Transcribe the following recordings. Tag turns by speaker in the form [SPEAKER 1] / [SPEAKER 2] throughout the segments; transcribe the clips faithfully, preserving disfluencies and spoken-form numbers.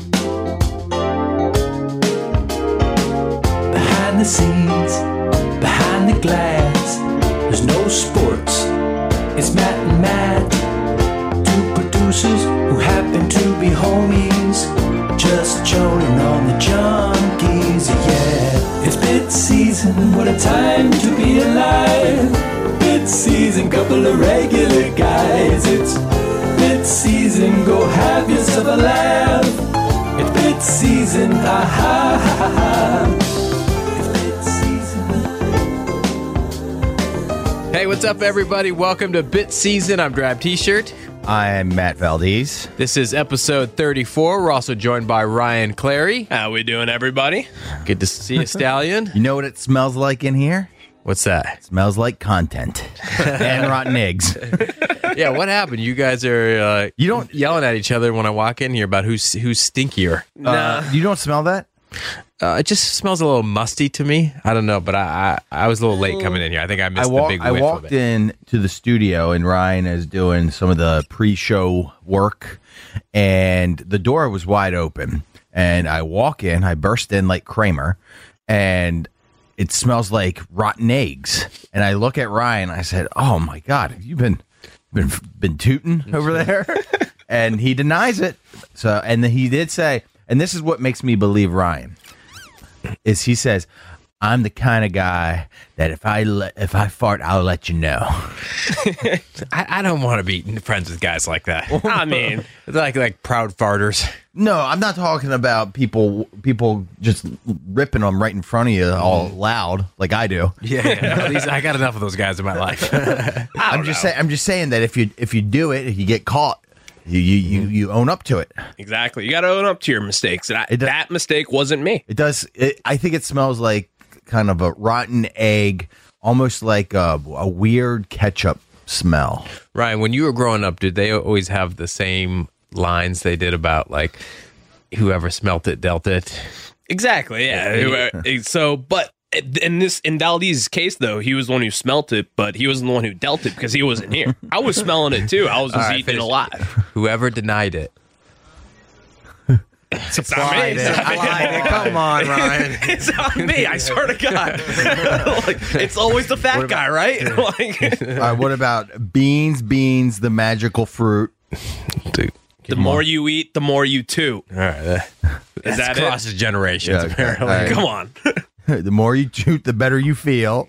[SPEAKER 1] Behind the scenes, behind the glass, there's no sports. It's Matt and Matt, two producers who happen to be homies, just joning on the junkies, yeah. It's bit season, what a time to be alive. Bit season, couple of regular guys. It's bit season, go have yourself a laugh. It's bit season, ha ha ha ha ha.
[SPEAKER 2] Hey, what's up, everybody? Welcome to Bit Season. I'm Drab T-Shirt.
[SPEAKER 3] I'm Matt Valdez.
[SPEAKER 2] This is episode thirty-four. We're also joined by Ryan Clary.
[SPEAKER 4] How we doing, everybody?
[SPEAKER 2] Good to see you, Stallion.
[SPEAKER 3] You know what it smells like in here?
[SPEAKER 2] What's that?
[SPEAKER 3] It smells like content and rotten eggs.
[SPEAKER 2] Yeah, what happened? You guys are uh,
[SPEAKER 3] You don't-
[SPEAKER 2] yelling at each other when I walk in here about who's who's stinkier.
[SPEAKER 3] Uh, you don't smell that?
[SPEAKER 2] Uh, it just smells a little musty to me. I don't know, but I I, I was a little late coming in here. I think I missed
[SPEAKER 3] I, walk,
[SPEAKER 2] the big
[SPEAKER 3] I
[SPEAKER 2] whiff
[SPEAKER 3] walked
[SPEAKER 2] of it.
[SPEAKER 3] in to the studio and Ryan is doing some of the pre-show work, and the door was wide open. And I walk in, I burst in like Kramer, and it smells like rotten eggs. And I look at Ryan, I said, "Oh my God, have you been been been tooting over there?" And he denies it. So, and then he did say, and this is what makes me believe Ryan, is he says, "I'm the kind of guy that if I le- if I fart, I'll let you know."
[SPEAKER 2] I, I don't want to be friends with guys like that.
[SPEAKER 4] I mean,
[SPEAKER 2] It's like like proud farters.
[SPEAKER 3] No, I'm not talking about people people just ripping them right in front of you all loud like I do.
[SPEAKER 2] Yeah, yeah. At least I got enough of those guys in my life.
[SPEAKER 3] I'm just saying I'm just saying that if you if you do it, if you get caught, you you, you, you own up to it.
[SPEAKER 4] exactly. You got to own up to your mistakes. And I,
[SPEAKER 3] It does-
[SPEAKER 4] that mistake wasn't me.
[SPEAKER 3] It does. It, I think it smells like kind of a rotten egg, almost like a, a weird ketchup smell.
[SPEAKER 2] Ryan, when you were growing up, did they always have the same lines they did about like whoever smelt it dealt it?
[SPEAKER 4] Exactly. Yeah. So, but in this, in Valdez's case, though, he was the one who smelt it, but he wasn't the one who dealt it because he wasn't here. I was smelling it too. I was just
[SPEAKER 2] right,
[SPEAKER 4] eating it
[SPEAKER 2] finish.
[SPEAKER 4] alive.
[SPEAKER 2] Whoever denied it.
[SPEAKER 4] It's not me. It's not me.
[SPEAKER 3] Come on, Ryan.
[SPEAKER 4] It's not me. I swear to God. Like, it's always the fat guy, right? Like,
[SPEAKER 3] All right, what about beans? Beans, the magical fruit.
[SPEAKER 2] Dude.
[SPEAKER 4] the more you eat, the more you toot.
[SPEAKER 2] All right. That,
[SPEAKER 4] Is that it?
[SPEAKER 2] crosses generations,
[SPEAKER 3] Yeah, okay.
[SPEAKER 2] apparently.
[SPEAKER 3] All right.
[SPEAKER 4] Come on.
[SPEAKER 3] The more you toot, the better you feel.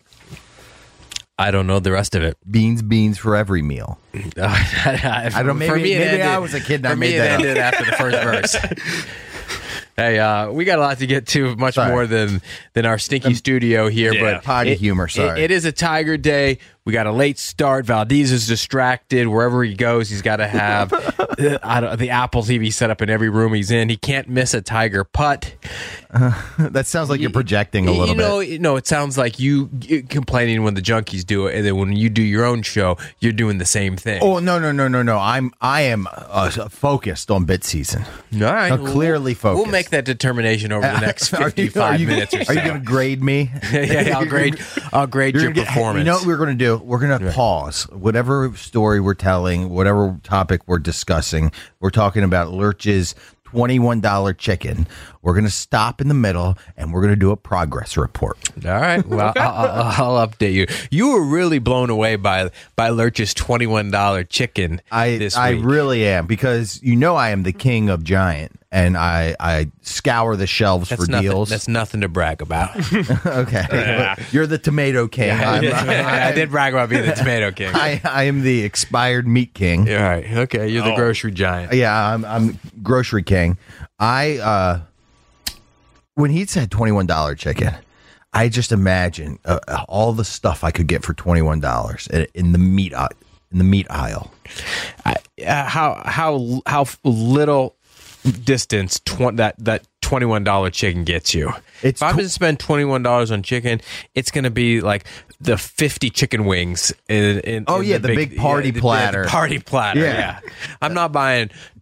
[SPEAKER 2] I don't know the rest of it.
[SPEAKER 3] Beans, beans for every meal.
[SPEAKER 2] I
[SPEAKER 3] I don't. Maybe,
[SPEAKER 2] it
[SPEAKER 3] maybe
[SPEAKER 2] ended-
[SPEAKER 3] I was a kid and I
[SPEAKER 2] For me,
[SPEAKER 3] made
[SPEAKER 2] it
[SPEAKER 3] that up.
[SPEAKER 2] ended after the first verse. Hey, uh, we got a lot to get to, much
[SPEAKER 3] Sorry.
[SPEAKER 2] more than than our stinky studio here.
[SPEAKER 4] Yeah.
[SPEAKER 2] But
[SPEAKER 3] Potty
[SPEAKER 2] it-
[SPEAKER 3] humor,
[SPEAKER 2] it-
[SPEAKER 3] sorry.
[SPEAKER 2] it is a Tiger Day. We got a late start. Valdez is distracted. Wherever he goes, he's got to have uh, I don't, the Apple T V set up in every room he's in. He can't miss a Tiger putt.
[SPEAKER 3] That sounds like you're projecting a little
[SPEAKER 2] you know,
[SPEAKER 3] bit.
[SPEAKER 2] No, it sounds like you you complaining when the junkies do it, and then when you do your own show, you're doing the same thing.
[SPEAKER 3] Oh no no no no no! I'm I am uh, focused on bit season.
[SPEAKER 2] All right,
[SPEAKER 3] I'm clearly
[SPEAKER 2] We'll
[SPEAKER 3] focused.
[SPEAKER 2] make that determination over the next
[SPEAKER 3] Are you-
[SPEAKER 2] fifty-five
[SPEAKER 3] are you,
[SPEAKER 2] minutes or
[SPEAKER 3] Are
[SPEAKER 2] so.
[SPEAKER 3] you going to grade me?
[SPEAKER 2] yeah, yeah, I'll grade. I'll grade
[SPEAKER 3] You're
[SPEAKER 2] your
[SPEAKER 3] gonna get-
[SPEAKER 2] performance.
[SPEAKER 3] You know what we're going to do? We're going to pause whatever story we're telling, whatever topic we're discussing. We're talking about Lurch's twenty-one dollar chicken. We're going to stop in the middle and we're going to do a progress report.
[SPEAKER 2] All right. Well, I'll, I'll, I'll update you. You were really blown away by by Lurch's twenty-one dollar chicken.
[SPEAKER 3] I
[SPEAKER 2] this
[SPEAKER 3] I
[SPEAKER 2] week.
[SPEAKER 3] really am, because you know I am the king of Giant, and I I scour the shelves
[SPEAKER 2] That's
[SPEAKER 3] for
[SPEAKER 2] nothing,
[SPEAKER 3] deals.
[SPEAKER 2] That's nothing to brag about.
[SPEAKER 3] Okay, you're the tomato king. I'm-
[SPEAKER 2] I, did brag about being the tomato king.
[SPEAKER 3] I, I am the expired meat king.
[SPEAKER 2] All right. Okay. You're the
[SPEAKER 4] Oh.
[SPEAKER 2] grocery giant.
[SPEAKER 3] Yeah, I'm I'm grocery king. I uh when he said twenty-one dollar chicken, I just imagine uh, all the stuff I could get for twenty-one dollars in, in the meat aisle, in the meat aisle.
[SPEAKER 2] I, uh, how how how little distance tw- that that twenty-one dollar chicken gets you.
[SPEAKER 3] It's
[SPEAKER 2] if I'm
[SPEAKER 3] tw-
[SPEAKER 2] going to spend twenty-one dollars on chicken, it's going to be like the fifty chicken wings. In, in,
[SPEAKER 3] Oh,
[SPEAKER 2] in
[SPEAKER 3] yeah, the big party
[SPEAKER 2] the-
[SPEAKER 3] platter.
[SPEAKER 2] the party platter.
[SPEAKER 3] Yeah.
[SPEAKER 2] Yeah. I'm not buying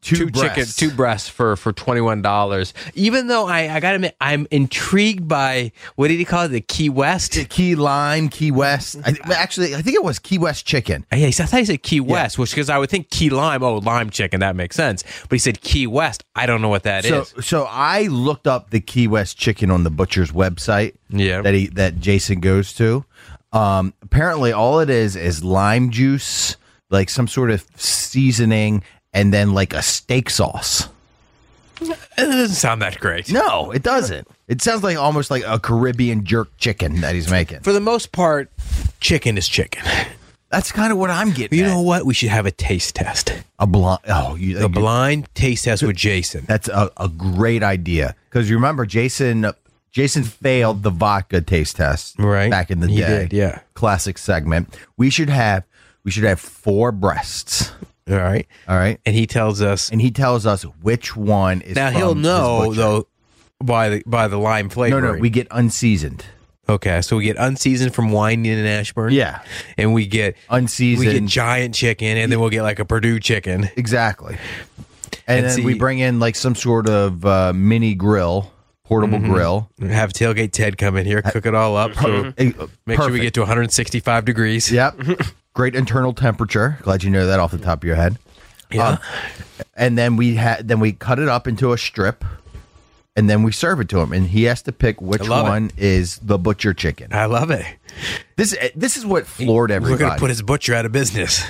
[SPEAKER 3] two,
[SPEAKER 2] two chicken,
[SPEAKER 3] breasts.
[SPEAKER 2] two breasts for for twenty one dollars. Even though I I gotta admit I'm intrigued by what did he call it? The Key West.
[SPEAKER 3] Key Lime, Key West. I, actually, I think it was Key West chicken.
[SPEAKER 2] Yeah, he said, I thought he said Key West, which because I would think Key Lime, oh, lime chicken, that makes sense. But he said Key West. I don't know what that
[SPEAKER 3] So,
[SPEAKER 2] is.
[SPEAKER 3] so I looked up the Key West chicken on the butcher's website.
[SPEAKER 2] Yeah.
[SPEAKER 3] that he that Jason goes to. Um, apparently, all it is is lime juice, like some sort of seasoning, and then like a steak sauce.
[SPEAKER 2] It doesn't sound that great.
[SPEAKER 3] No, it doesn't. It sounds like almost like a Caribbean jerk chicken that he's making.
[SPEAKER 2] For the most part, chicken is chicken.
[SPEAKER 3] That's kind of what I'm getting.
[SPEAKER 2] You
[SPEAKER 3] at.
[SPEAKER 2] know what? We should have a taste test.
[SPEAKER 3] a blind. Oh, you,
[SPEAKER 2] A blind taste test with Jason.
[SPEAKER 3] That's a, a great idea because you remember Jason. Jason failed the vodka taste test
[SPEAKER 2] Right.
[SPEAKER 3] back in the
[SPEAKER 2] He
[SPEAKER 3] day.
[SPEAKER 2] did, yeah.
[SPEAKER 3] Classic segment. We should have we should have four breasts.
[SPEAKER 2] All right.
[SPEAKER 3] All right.
[SPEAKER 2] And he tells us.
[SPEAKER 3] And he tells us which one is.
[SPEAKER 2] Now
[SPEAKER 3] from
[SPEAKER 2] he'll
[SPEAKER 3] his
[SPEAKER 2] know
[SPEAKER 3] butcher.
[SPEAKER 2] though by the by the lime
[SPEAKER 3] No,
[SPEAKER 2] flavor.
[SPEAKER 3] no, we get unseasoned.
[SPEAKER 2] Okay, so we get unseasoned from Winden and Ashburn.
[SPEAKER 3] Yeah.
[SPEAKER 2] And we get
[SPEAKER 3] Unseasoned.
[SPEAKER 2] we get giant chicken, and then we'll get like a Purdue chicken.
[SPEAKER 3] Exactly. And,
[SPEAKER 2] And
[SPEAKER 3] then
[SPEAKER 2] see-
[SPEAKER 3] we bring in like some sort of uh, mini grill, portable
[SPEAKER 2] Mm-hmm.
[SPEAKER 3] grill.
[SPEAKER 2] Have Tailgate Ted come in here, cook it all up. So
[SPEAKER 3] Eh,
[SPEAKER 2] make sure we
[SPEAKER 3] perfect.
[SPEAKER 2] get to one hundred sixty-five degrees.
[SPEAKER 3] Yep. Great internal temperature. Glad you know that off the top of your head.
[SPEAKER 2] Yeah.
[SPEAKER 3] Um, and then we had then we cut it up into a strip, and then we serve it to him, and he has to pick which
[SPEAKER 2] I love
[SPEAKER 3] one is the butcher chicken.
[SPEAKER 2] I love it.
[SPEAKER 3] This this is what floored
[SPEAKER 2] We're
[SPEAKER 3] everybody.
[SPEAKER 2] going to put his butcher out of business.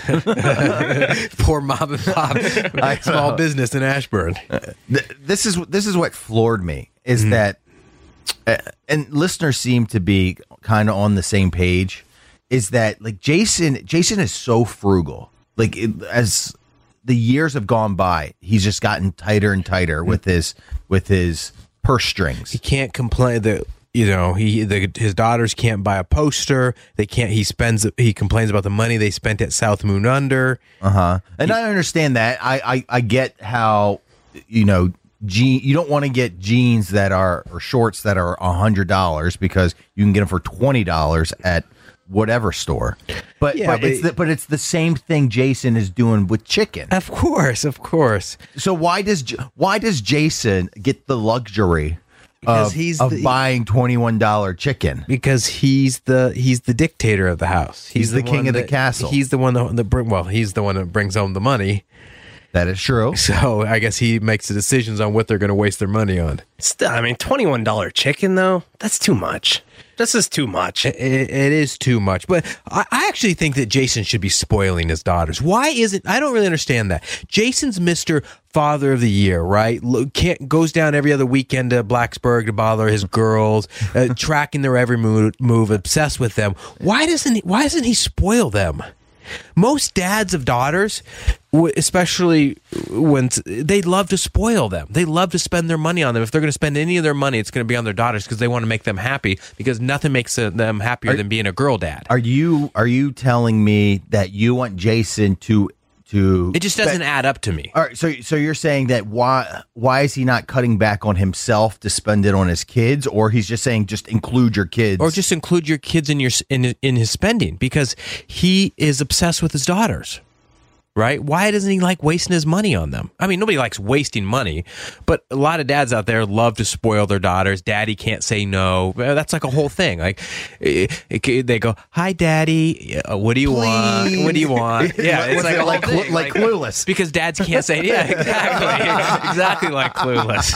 [SPEAKER 2] Poor mom and pop, small business in Ashburn.
[SPEAKER 3] Th- this is this is what floored me is that, uh, and listeners seem to be kind of on the same page. Is that like Jason? Jason is so frugal. Like it, as the years have gone by, he's just gotten tighter and tighter with his with his purse strings.
[SPEAKER 2] He can't complain that you know he the, his daughters can't buy a poster. They can't. He spends. He complains about the money they spent at South Moon Under.
[SPEAKER 3] Uh huh. And I understand that. I I, I get how you know. Je- you don't want to get jeans that are or shorts that are a hundred dollars because you can get them for twenty dollars at whatever store. But
[SPEAKER 2] Yeah,
[SPEAKER 3] but,
[SPEAKER 2] but-
[SPEAKER 3] it's the, but it's the same thing Jason is doing with chicken.
[SPEAKER 2] Of course, of course.
[SPEAKER 3] So why does J- why does Jason get the luxury
[SPEAKER 2] Because
[SPEAKER 3] of,
[SPEAKER 2] he's
[SPEAKER 3] of
[SPEAKER 2] the-
[SPEAKER 3] buying twenty-one dollar chicken?
[SPEAKER 2] Because he's the he's the dictator of the house.
[SPEAKER 3] He's the king
[SPEAKER 2] one
[SPEAKER 3] of the
[SPEAKER 2] that-
[SPEAKER 3] castle.
[SPEAKER 2] He's the one that, that bring, well, he's the one that brings home the money.
[SPEAKER 3] That is true.
[SPEAKER 2] So I guess he makes the decisions on what they're going to waste their money on.
[SPEAKER 4] Still, I mean, twenty-one dollars chicken, though, that's too much. This is too much.
[SPEAKER 2] It, it is too much, but I, I actually think that Jason should be spoiling his daughters. Why isn't? I don't really understand that. Jason's Mister Father of the Year, right? Lo- Can't goes down every other weekend to Blacksburg to bother his girls, uh, tracking their every move, move, obsessed with them. Why doesn't he, Why doesn't he spoil them? Most dads of daughters, w- especially when t- they love to spoil them, they love to spend their money on them. If they're going to spend any of their money, it's going to be on their daughters because they want to make them happy. Because nothing makes uh, them happier than being a girl dad.
[SPEAKER 3] Are you are you telling me that you want Jason to to
[SPEAKER 2] It just doesn't add up to me.
[SPEAKER 3] All right, so so you're saying that why why is he not cutting back on himself to spend it on his kids, or he's just saying just include your kids,
[SPEAKER 2] Or just include your kids in your in in his spending because he is obsessed with his daughters. Right? Why doesn't he like wasting his money on them? I mean, nobody likes wasting money, but a lot of dads out there love to spoil their daughters. Daddy can't say no. Well, that's like a whole thing. Like it, it, they go, "Hi, Daddy. Uh, What do you want? What do you want?" Yeah, it's
[SPEAKER 3] What's
[SPEAKER 2] like
[SPEAKER 3] it
[SPEAKER 2] a
[SPEAKER 3] like
[SPEAKER 2] whole
[SPEAKER 3] Clu-
[SPEAKER 2] thing.
[SPEAKER 3] like Clueless.
[SPEAKER 2] because dads can't say, "Yeah, exactly, exactly like Clueless."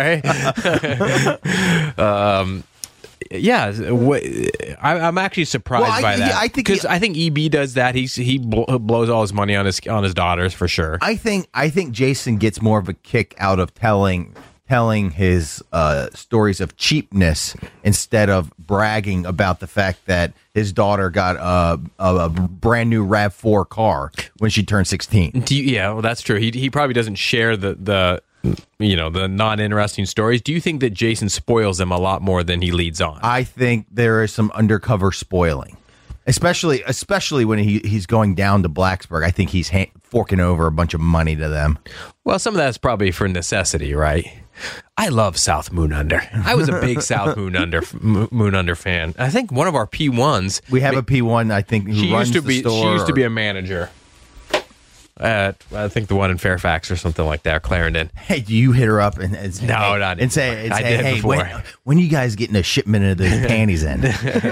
[SPEAKER 2] All right. um. Yeah, what, I, I'm actually surprised
[SPEAKER 3] Well, I-
[SPEAKER 2] by that.
[SPEAKER 3] yeah, I think
[SPEAKER 2] because
[SPEAKER 3] he-
[SPEAKER 2] I think E B does that. He's he bl- blows all his money on his on his daughters for sure.
[SPEAKER 3] I think I think Jason gets more of a kick out of telling telling his uh, stories of cheapness instead of bragging about the fact that his daughter got a, a, a brand new RAV four car when she turned sixteen.
[SPEAKER 2] Do you, yeah, well, that's true. He he probably doesn't share the the you know the non-interesting stories. Do you think that Jason spoils them a lot more than he leads on?
[SPEAKER 3] I think there is some undercover spoiling, especially especially when he, he's going down to Blacksburg. I think he's ha- forking over a bunch of money to them.
[SPEAKER 2] Well, some of that's probably for necessity, right? I love South Moon Under. I was a big South Moon Under Moon Under fan. I think one of our P ones.
[SPEAKER 3] We have a P one, I think, who
[SPEAKER 2] She
[SPEAKER 3] runs
[SPEAKER 2] used to
[SPEAKER 3] the
[SPEAKER 2] be.
[SPEAKER 3] store
[SPEAKER 2] She used to
[SPEAKER 3] or-
[SPEAKER 2] be a manager. Uh, I think the one in Fairfax or something like that, or Clarendon.
[SPEAKER 3] Hey, do you hit her up and, and say,
[SPEAKER 2] No,
[SPEAKER 3] hey,
[SPEAKER 2] not
[SPEAKER 3] and say, and
[SPEAKER 2] I
[SPEAKER 3] say
[SPEAKER 2] did
[SPEAKER 3] hey,
[SPEAKER 2] before.
[SPEAKER 3] when, when are you guys getting a shipment of those panties in?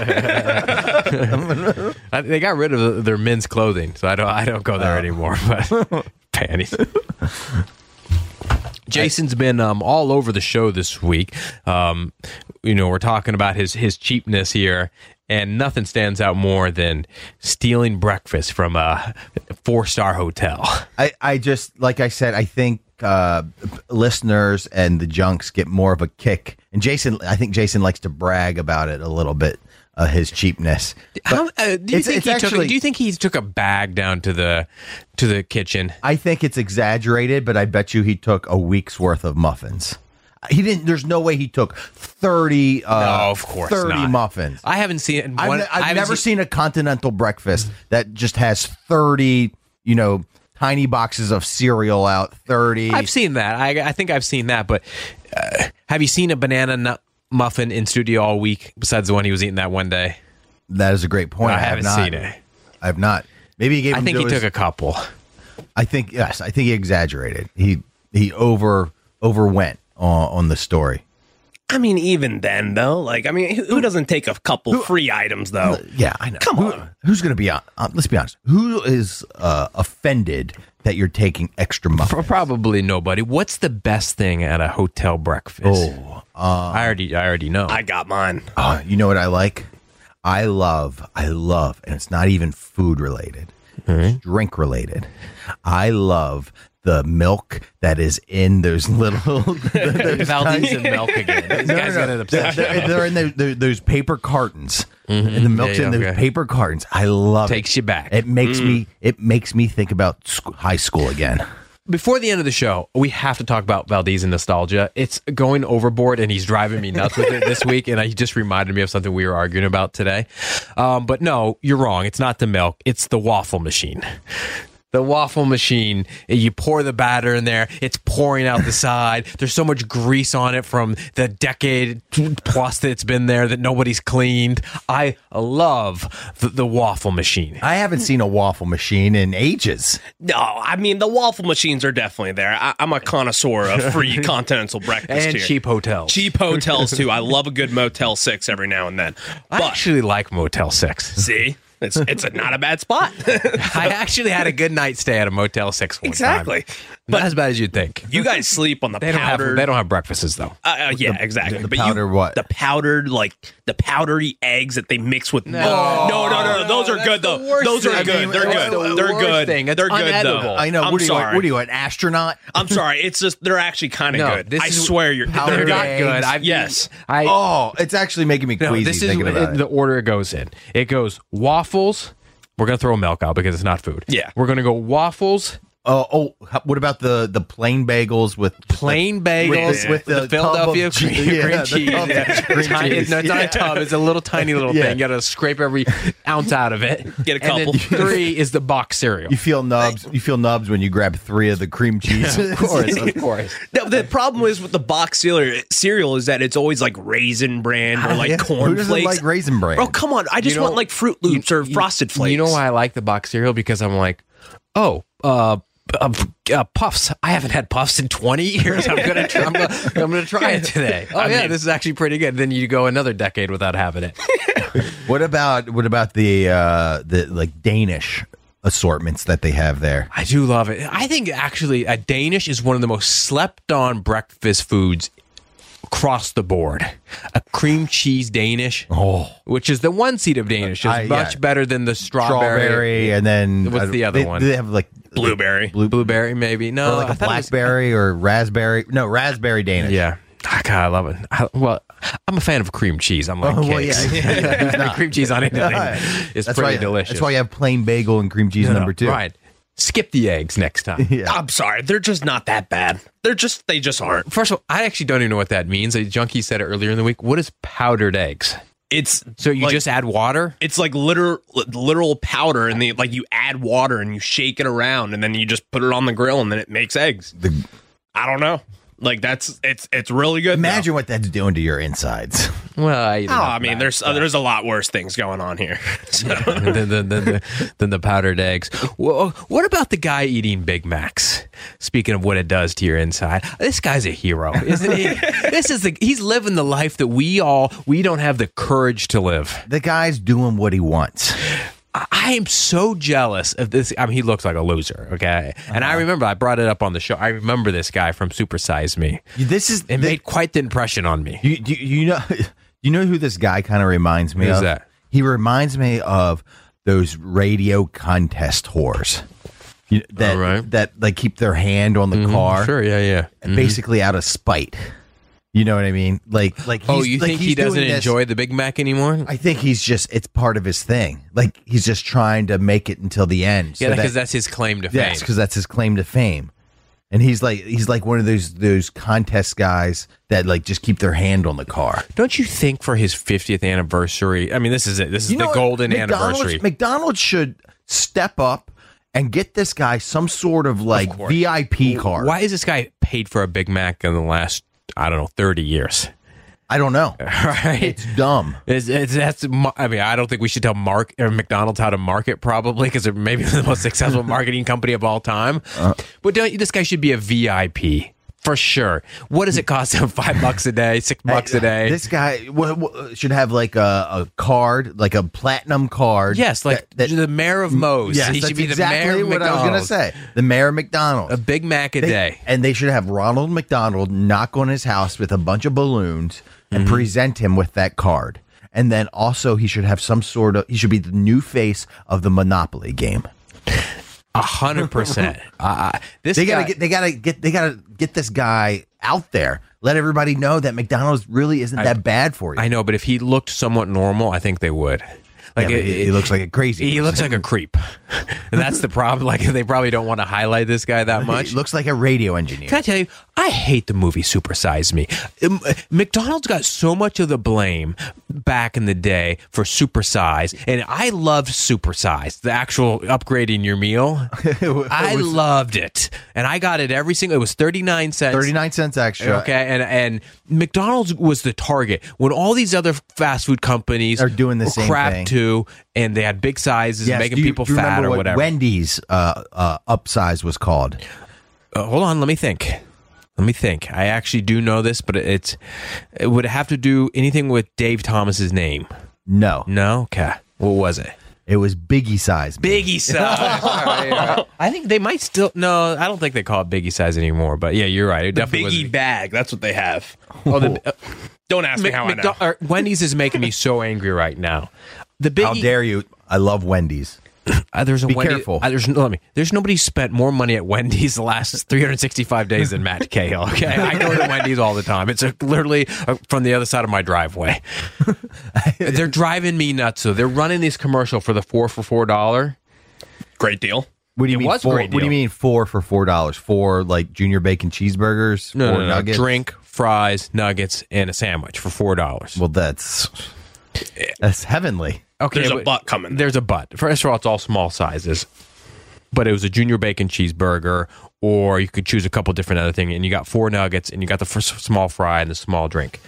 [SPEAKER 2] I, they got rid of their men's clothing, so I don't. I don't go there
[SPEAKER 3] Oh.
[SPEAKER 2] anymore. But panties. Jason's been um, all over the show this week. Um, you know, we're talking about his his cheapness here, and nothing stands out more than stealing breakfast from a four star hotel.
[SPEAKER 3] I, I just, like I said, I think uh, listeners and the junks get more of a kick. And Jason, I think Jason likes to brag about it a little bit, uh, his cheapness.
[SPEAKER 2] How, uh, do you
[SPEAKER 3] it's-
[SPEAKER 2] think
[SPEAKER 3] it's
[SPEAKER 2] he took?
[SPEAKER 3] actually-
[SPEAKER 2] Do you think he took a bag down to the to the kitchen?
[SPEAKER 3] I think it's exaggerated, but I bet you he took a week's worth of muffins. He didn't. There's no way he took thirty. Uh,
[SPEAKER 2] No, of course
[SPEAKER 3] thirty
[SPEAKER 2] not.
[SPEAKER 3] muffins.
[SPEAKER 2] I haven't seen.
[SPEAKER 3] I've,
[SPEAKER 2] One,
[SPEAKER 3] ne-
[SPEAKER 2] I
[SPEAKER 3] I've
[SPEAKER 2] haven't
[SPEAKER 3] never
[SPEAKER 2] seen-
[SPEAKER 3] seen a continental breakfast that just has thirty. You know, tiny boxes of cereal out. Thirty.
[SPEAKER 2] I've seen that. I, I think I've seen that. But uh, have you seen a banana nut muffin in studio all week? Besides the one he was eating that one day,
[SPEAKER 3] That is a great point.
[SPEAKER 2] I
[SPEAKER 3] I, have
[SPEAKER 2] haven't
[SPEAKER 3] not
[SPEAKER 2] seen it.
[SPEAKER 3] I have not. Maybe he gave.
[SPEAKER 2] I
[SPEAKER 3] them
[SPEAKER 2] think
[SPEAKER 3] to
[SPEAKER 2] he
[SPEAKER 3] his-
[SPEAKER 2] took a couple.
[SPEAKER 3] I think yes. I think he exaggerated. He he over overwent on, on the story.
[SPEAKER 4] I mean, even then, though, like, I mean, who, who doesn't take a couple free items, though?
[SPEAKER 3] Yeah, I know.
[SPEAKER 4] Come
[SPEAKER 3] Who-
[SPEAKER 4] on.
[SPEAKER 3] who's going to be on? Uh, let's be honest. Who is uh, offended that you're taking extra muffins?
[SPEAKER 2] Probably nobody. What's the best thing at a hotel breakfast?
[SPEAKER 3] Oh, uh,
[SPEAKER 2] I already, I already know.
[SPEAKER 4] I got mine.
[SPEAKER 3] uh, you know what I like? I love, I love, and it's not even food related. It's drink related. I love the milk that is in those little. those
[SPEAKER 2] Valdez and milk again. These
[SPEAKER 3] No,
[SPEAKER 2] guys
[SPEAKER 3] no,
[SPEAKER 2] got
[SPEAKER 3] no.
[SPEAKER 2] an
[SPEAKER 3] They're,
[SPEAKER 2] obsession.
[SPEAKER 3] they're- they're in those, those, those paper cartons, and the milk's
[SPEAKER 2] Yeah,
[SPEAKER 3] in
[SPEAKER 2] yeah,
[SPEAKER 3] those
[SPEAKER 2] okay.
[SPEAKER 3] paper cartons. I love
[SPEAKER 2] Takes
[SPEAKER 3] it.
[SPEAKER 2] you back.
[SPEAKER 3] It makes me. It makes me think about sc- high school again.
[SPEAKER 2] Before the end of the show, we have to talk about Valdez and nostalgia. It's going overboard, and he's driving me nuts with it this week. And he just reminded me of something we were arguing about today. Um, but no, you're wrong. It's not the milk. It's the waffle machine. The waffle machine, you pour the batter in there, it's pouring out the side. There's so much grease on it from the decade plus that it's been there that nobody's cleaned. I love the, the waffle machine.
[SPEAKER 3] I haven't seen a waffle machine in ages.
[SPEAKER 4] No, I mean, the waffle machines are definitely there. I, I'm a connoisseur of free continental breakfast
[SPEAKER 2] And
[SPEAKER 4] here.
[SPEAKER 2] cheap hotels.
[SPEAKER 4] Cheap hotels, too. I love a good Motel six every now and then.
[SPEAKER 2] I
[SPEAKER 4] But,
[SPEAKER 2] actually like Motel six.
[SPEAKER 4] see, it's it's a, not a bad spot.
[SPEAKER 2] I actually had a good night stay at a Motel six one
[SPEAKER 4] Exactly.
[SPEAKER 2] time. Not as bad as you'd think.
[SPEAKER 4] You guys sleep on the
[SPEAKER 2] They don't have
[SPEAKER 4] powdered...
[SPEAKER 2] they don't have breakfasts though.
[SPEAKER 4] Uh, uh, yeah, exactly.
[SPEAKER 3] the
[SPEAKER 4] but
[SPEAKER 3] powder
[SPEAKER 4] you,
[SPEAKER 3] what?
[SPEAKER 4] The powdered, like the powdery eggs that they mix with milk. No, no, no, no. Those are
[SPEAKER 2] that's
[SPEAKER 4] good
[SPEAKER 2] the
[SPEAKER 4] though.
[SPEAKER 2] worst
[SPEAKER 4] Those are
[SPEAKER 2] thing.
[SPEAKER 4] good.
[SPEAKER 2] I mean,
[SPEAKER 4] They're
[SPEAKER 2] that's
[SPEAKER 4] good.
[SPEAKER 2] the
[SPEAKER 4] They're
[SPEAKER 2] worst
[SPEAKER 4] good.
[SPEAKER 2] thing. It's
[SPEAKER 4] They're good
[SPEAKER 2] unedible.
[SPEAKER 4] though.
[SPEAKER 3] I know.
[SPEAKER 4] I'm
[SPEAKER 3] what are you?
[SPEAKER 4] sorry.
[SPEAKER 3] What are you? An astronaut?
[SPEAKER 4] I'm sorry. It's just they're actually kind of
[SPEAKER 2] No,
[SPEAKER 4] good.
[SPEAKER 2] this
[SPEAKER 4] I
[SPEAKER 2] is-
[SPEAKER 4] swear you're.
[SPEAKER 3] Powdered
[SPEAKER 4] They're
[SPEAKER 2] They're
[SPEAKER 4] not
[SPEAKER 2] not
[SPEAKER 3] eggs.
[SPEAKER 2] good. I've
[SPEAKER 4] Yes.
[SPEAKER 2] I
[SPEAKER 3] Oh, it's actually making me
[SPEAKER 2] no,
[SPEAKER 3] queasy
[SPEAKER 2] this is
[SPEAKER 3] thinking about
[SPEAKER 2] the
[SPEAKER 3] it.
[SPEAKER 2] order it goes in. It goes waffles. We're gonna throw milk out because it's not food.
[SPEAKER 4] Yeah.
[SPEAKER 2] We're gonna go waffles,
[SPEAKER 3] Oh, oh, how- what about the the plain bagels with
[SPEAKER 2] plain bagels
[SPEAKER 3] with, with the,
[SPEAKER 2] the Philadelphia
[SPEAKER 3] tub of
[SPEAKER 2] cream,
[SPEAKER 3] che- yeah,
[SPEAKER 2] cream
[SPEAKER 3] the
[SPEAKER 2] cheese.
[SPEAKER 3] tub of
[SPEAKER 2] Yeah.
[SPEAKER 3] cream
[SPEAKER 2] Tiny-
[SPEAKER 3] cheese.
[SPEAKER 2] No, it's not
[SPEAKER 3] Yeah.
[SPEAKER 2] a tub. It's a little tiny little
[SPEAKER 3] Yeah.
[SPEAKER 2] thing. You got to scrape every ounce out of it.
[SPEAKER 4] Get a
[SPEAKER 2] And then
[SPEAKER 4] couple.
[SPEAKER 2] three is the box cereal.
[SPEAKER 3] You feel nubs. You feel nubs when you grab three of the cream cheese.
[SPEAKER 2] of course, of course.
[SPEAKER 4] The, the problem is with the box cereal, cereal is that it's always like Raisin Bran or like
[SPEAKER 3] Yeah.
[SPEAKER 4] corn
[SPEAKER 3] Who doesn't
[SPEAKER 4] flakes.
[SPEAKER 3] like Raisin Bran?
[SPEAKER 4] Bro, come on! I just
[SPEAKER 2] know-
[SPEAKER 4] want like Fruit Loops or
[SPEAKER 2] You-
[SPEAKER 4] Frosted Flakes.
[SPEAKER 2] You know why I like the box cereal? Because I'm like, oh, uh, uh, uh, puffs. I haven't had puffs in twenty years. I'm gonna, try, I'm gonna, I'm gonna try it today. Oh
[SPEAKER 4] I
[SPEAKER 2] yeah,
[SPEAKER 4] mean-
[SPEAKER 2] this is actually pretty good. Then you go another decade without having it.
[SPEAKER 3] What about what about the uh, the like Danish assortments that they have there?
[SPEAKER 2] I do love it. I think actually a Danish is one of the most slept on breakfast foods across the board. A cream cheese Danish,
[SPEAKER 3] Oh,
[SPEAKER 2] which is the one seed of Danish, is
[SPEAKER 3] I- yeah.
[SPEAKER 2] much better than the strawberry.
[SPEAKER 3] strawberry, and then
[SPEAKER 2] What's
[SPEAKER 3] uh,
[SPEAKER 2] the other
[SPEAKER 3] they,
[SPEAKER 2] one?
[SPEAKER 3] They have like
[SPEAKER 4] Blueberry.
[SPEAKER 3] blue,
[SPEAKER 2] Blueberry, maybe. No,
[SPEAKER 3] or like
[SPEAKER 2] I
[SPEAKER 3] a
[SPEAKER 2] thought it was-
[SPEAKER 3] blackberry or raspberry. No, raspberry Danish.
[SPEAKER 2] Yeah. Ah, God, I love it. I, well, I'm a fan of cream cheese. I'm like
[SPEAKER 3] Oh, well,
[SPEAKER 2] cakes.
[SPEAKER 3] yeah. Who's not?
[SPEAKER 2] cream cheese on anything is
[SPEAKER 3] That's
[SPEAKER 2] pretty
[SPEAKER 3] why.
[SPEAKER 2] delicious.
[SPEAKER 3] That's why you have plain bagel and cream cheese
[SPEAKER 2] No, no,
[SPEAKER 3] number two.
[SPEAKER 2] Right. Skip the eggs next time.
[SPEAKER 3] Yeah.
[SPEAKER 4] I'm sorry, they're just not that bad. They're just they just aren't.
[SPEAKER 2] First of all, I actually don't even know what that means. A junkie said it earlier in the week. What is powdered eggs?
[SPEAKER 4] It's
[SPEAKER 2] So you
[SPEAKER 4] like-
[SPEAKER 2] just add water?
[SPEAKER 4] It's like literal literal powder, and then like you add water and you shake it around, and then you just put it on the grill, and then it makes eggs.
[SPEAKER 3] The,
[SPEAKER 4] I don't know. Like that's it's it's really good.
[SPEAKER 3] Imagine what that's doing to your insides.
[SPEAKER 2] Well, I,
[SPEAKER 4] Oh, I mean, there's uh, there's a lot worse things going on here. So.
[SPEAKER 2] than, than, than, the, than the powdered eggs. Well, what about the guy eating Big Macs? Speaking of what it does to your inside, this guy's a hero, isn't he? This is the he's living the life that we all we don't have the courage to live.
[SPEAKER 3] The guy's doing what he wants.
[SPEAKER 2] I am so jealous of this. I mean, he looks like a loser, okay? And I remember I brought it up on the show. I remember this guy from Super Size Me.
[SPEAKER 3] This is
[SPEAKER 2] It
[SPEAKER 3] the-
[SPEAKER 2] made quite the impression on me.
[SPEAKER 3] You, you, you know, you know who this guy kind of reminds me
[SPEAKER 2] Who's
[SPEAKER 3] of?
[SPEAKER 2] that?
[SPEAKER 3] He reminds me of those radio contest whores you, that
[SPEAKER 2] All right.
[SPEAKER 3] that like keep their hand on the car,
[SPEAKER 2] Sure, yeah, yeah. Mhm.
[SPEAKER 3] basically out of spite. You know what I mean? Like, like.
[SPEAKER 2] Oh,
[SPEAKER 3] he's-
[SPEAKER 2] you
[SPEAKER 3] like
[SPEAKER 2] think he
[SPEAKER 3] he's
[SPEAKER 2] doesn't
[SPEAKER 3] doing this-
[SPEAKER 2] enjoy the Big Mac anymore?
[SPEAKER 3] I think he's just it's part of his thing. Like he's just trying to make it until the end.
[SPEAKER 2] Yeah,
[SPEAKER 3] so
[SPEAKER 2] because
[SPEAKER 3] that,
[SPEAKER 2] that's his claim to fame.
[SPEAKER 3] yes, because that's his claim to fame. And he's like he's like one of those those contest guys that like just keep their hand on the car.
[SPEAKER 2] Don't you think for his fiftieth anniversary? I mean, this is it. This is
[SPEAKER 3] You know
[SPEAKER 2] the
[SPEAKER 3] what?
[SPEAKER 2] golden
[SPEAKER 3] McDonald's,
[SPEAKER 2] anniversary.
[SPEAKER 3] McDonald's should step up and get this guy some sort of like
[SPEAKER 2] course.
[SPEAKER 3] V I P card.
[SPEAKER 2] Why is this guy paid for a Big Mac in the last, I don't know, thirty years?
[SPEAKER 3] I don't know.
[SPEAKER 2] Right?
[SPEAKER 3] It's dumb.
[SPEAKER 2] It's, it's, that's, I mean, I don't think we should tell Mark or McDonald's how to market, probably, because they're maybe the most successful marketing company of all time.
[SPEAKER 3] Uh.
[SPEAKER 2] But don't, this guy should be a V I P for sure. What does it cost him? Five bucks a day, six bucks a day?
[SPEAKER 3] This guy w- w- should have like a, a card, like a platinum card.
[SPEAKER 2] Yes, like
[SPEAKER 3] that- that-
[SPEAKER 2] the mayor of Moe's.
[SPEAKER 3] Yes,
[SPEAKER 2] he
[SPEAKER 3] that's
[SPEAKER 2] should be
[SPEAKER 3] exactly
[SPEAKER 2] the mayor of
[SPEAKER 3] what I was going to
[SPEAKER 2] McDonald's.
[SPEAKER 3] say. The mayor of McDonald's.
[SPEAKER 2] A Big Mac a
[SPEAKER 3] They-
[SPEAKER 2] day.
[SPEAKER 3] And they should have Ronald McDonald knock on his house with a bunch of balloons and
[SPEAKER 2] Mm-hmm.
[SPEAKER 3] present him with that card. And then also he should have some sort of, he should be the new face of the Monopoly game.
[SPEAKER 2] A hundred percent. Uh, This
[SPEAKER 3] They
[SPEAKER 2] guy,
[SPEAKER 3] gotta get, they gotta get, they gotta get this guy out there. Let everybody know that McDonald's really isn't that bad for you.
[SPEAKER 2] I know, but if he looked somewhat normal, I think they would. Like
[SPEAKER 3] Yeah, but
[SPEAKER 2] it-
[SPEAKER 3] he, he looks like a crazy.
[SPEAKER 2] He looks like a creep, and that's the problem. Like they probably don't want to highlight this guy that much.
[SPEAKER 3] He looks like a radio engineer.
[SPEAKER 2] Can I tell you, I hate the movie Super Size Me. Um, McDonald's got so much of the blame back in the day for Super Size, and I loved Super Size, the actual upgrading your meal. I loved it, and I got it every single. It was thirty nine cents.
[SPEAKER 3] Thirty-nine cents extra.
[SPEAKER 2] Okay, and and McDonald's was the target when all these other fast food companies
[SPEAKER 3] Are doing the
[SPEAKER 2] were
[SPEAKER 3] same
[SPEAKER 2] crap
[SPEAKER 3] thing.
[SPEAKER 2] too, and they had big sizes,
[SPEAKER 3] Yes,
[SPEAKER 2] making
[SPEAKER 3] do you-
[SPEAKER 2] people
[SPEAKER 3] do you
[SPEAKER 2] fat
[SPEAKER 3] remember
[SPEAKER 2] or
[SPEAKER 3] what
[SPEAKER 2] whatever.
[SPEAKER 3] Wendy's uh, uh, upsize was called.
[SPEAKER 2] Uh, hold on, let me think. Let me think. I actually do know this, but it's it would have to do anything with Dave Thomas's name.
[SPEAKER 3] No,
[SPEAKER 2] No, okay. What was it?
[SPEAKER 3] it was Biggie size.
[SPEAKER 2] Biggie size. All right, all right. I think they might still. No, I don't think they call it Biggie size anymore. But yeah, you're right. It
[SPEAKER 4] The
[SPEAKER 2] definitely
[SPEAKER 4] Biggie
[SPEAKER 2] was.
[SPEAKER 4] bag. That's what they have.
[SPEAKER 2] Oh, the, uh,
[SPEAKER 4] Don't ask me
[SPEAKER 2] Mc-
[SPEAKER 4] how I know.
[SPEAKER 2] McDo- or Wendy's is making me so angry right now. The Biggie.
[SPEAKER 3] How dare you? I love Wendy's.
[SPEAKER 2] Uh, there's a
[SPEAKER 3] Be
[SPEAKER 2] Wendy,
[SPEAKER 3] careful.
[SPEAKER 2] Uh, there's no, let me. There's nobody spent more money at Wendy's the last three hundred sixty-five days than Matt Cahill. Okay, I go to Wendy's all the time. It's a, literally uh, from the other side of my driveway. They're driving me nuts. So they're running this commercial for the four for four dollar.
[SPEAKER 4] Great deal.
[SPEAKER 3] What do you
[SPEAKER 2] It
[SPEAKER 3] mean?
[SPEAKER 2] was a
[SPEAKER 3] Four,
[SPEAKER 2] great
[SPEAKER 3] what do you
[SPEAKER 2] deal.
[SPEAKER 3] mean four for four dollars? Four like junior bacon cheeseburgers?
[SPEAKER 2] No,
[SPEAKER 3] four
[SPEAKER 2] no, no,
[SPEAKER 3] nuggets?
[SPEAKER 2] drink, fries, nuggets, and a sandwich for four dollars.
[SPEAKER 3] Well, that's that's heavenly.
[SPEAKER 2] Okay,
[SPEAKER 4] There's a
[SPEAKER 2] but
[SPEAKER 4] butt coming.
[SPEAKER 2] There's a butt. First of all, it's all small sizes, but it was a junior bacon cheeseburger, or you could choose a couple different other things, and you got four nuggets, and you got the first small fry and the small drink.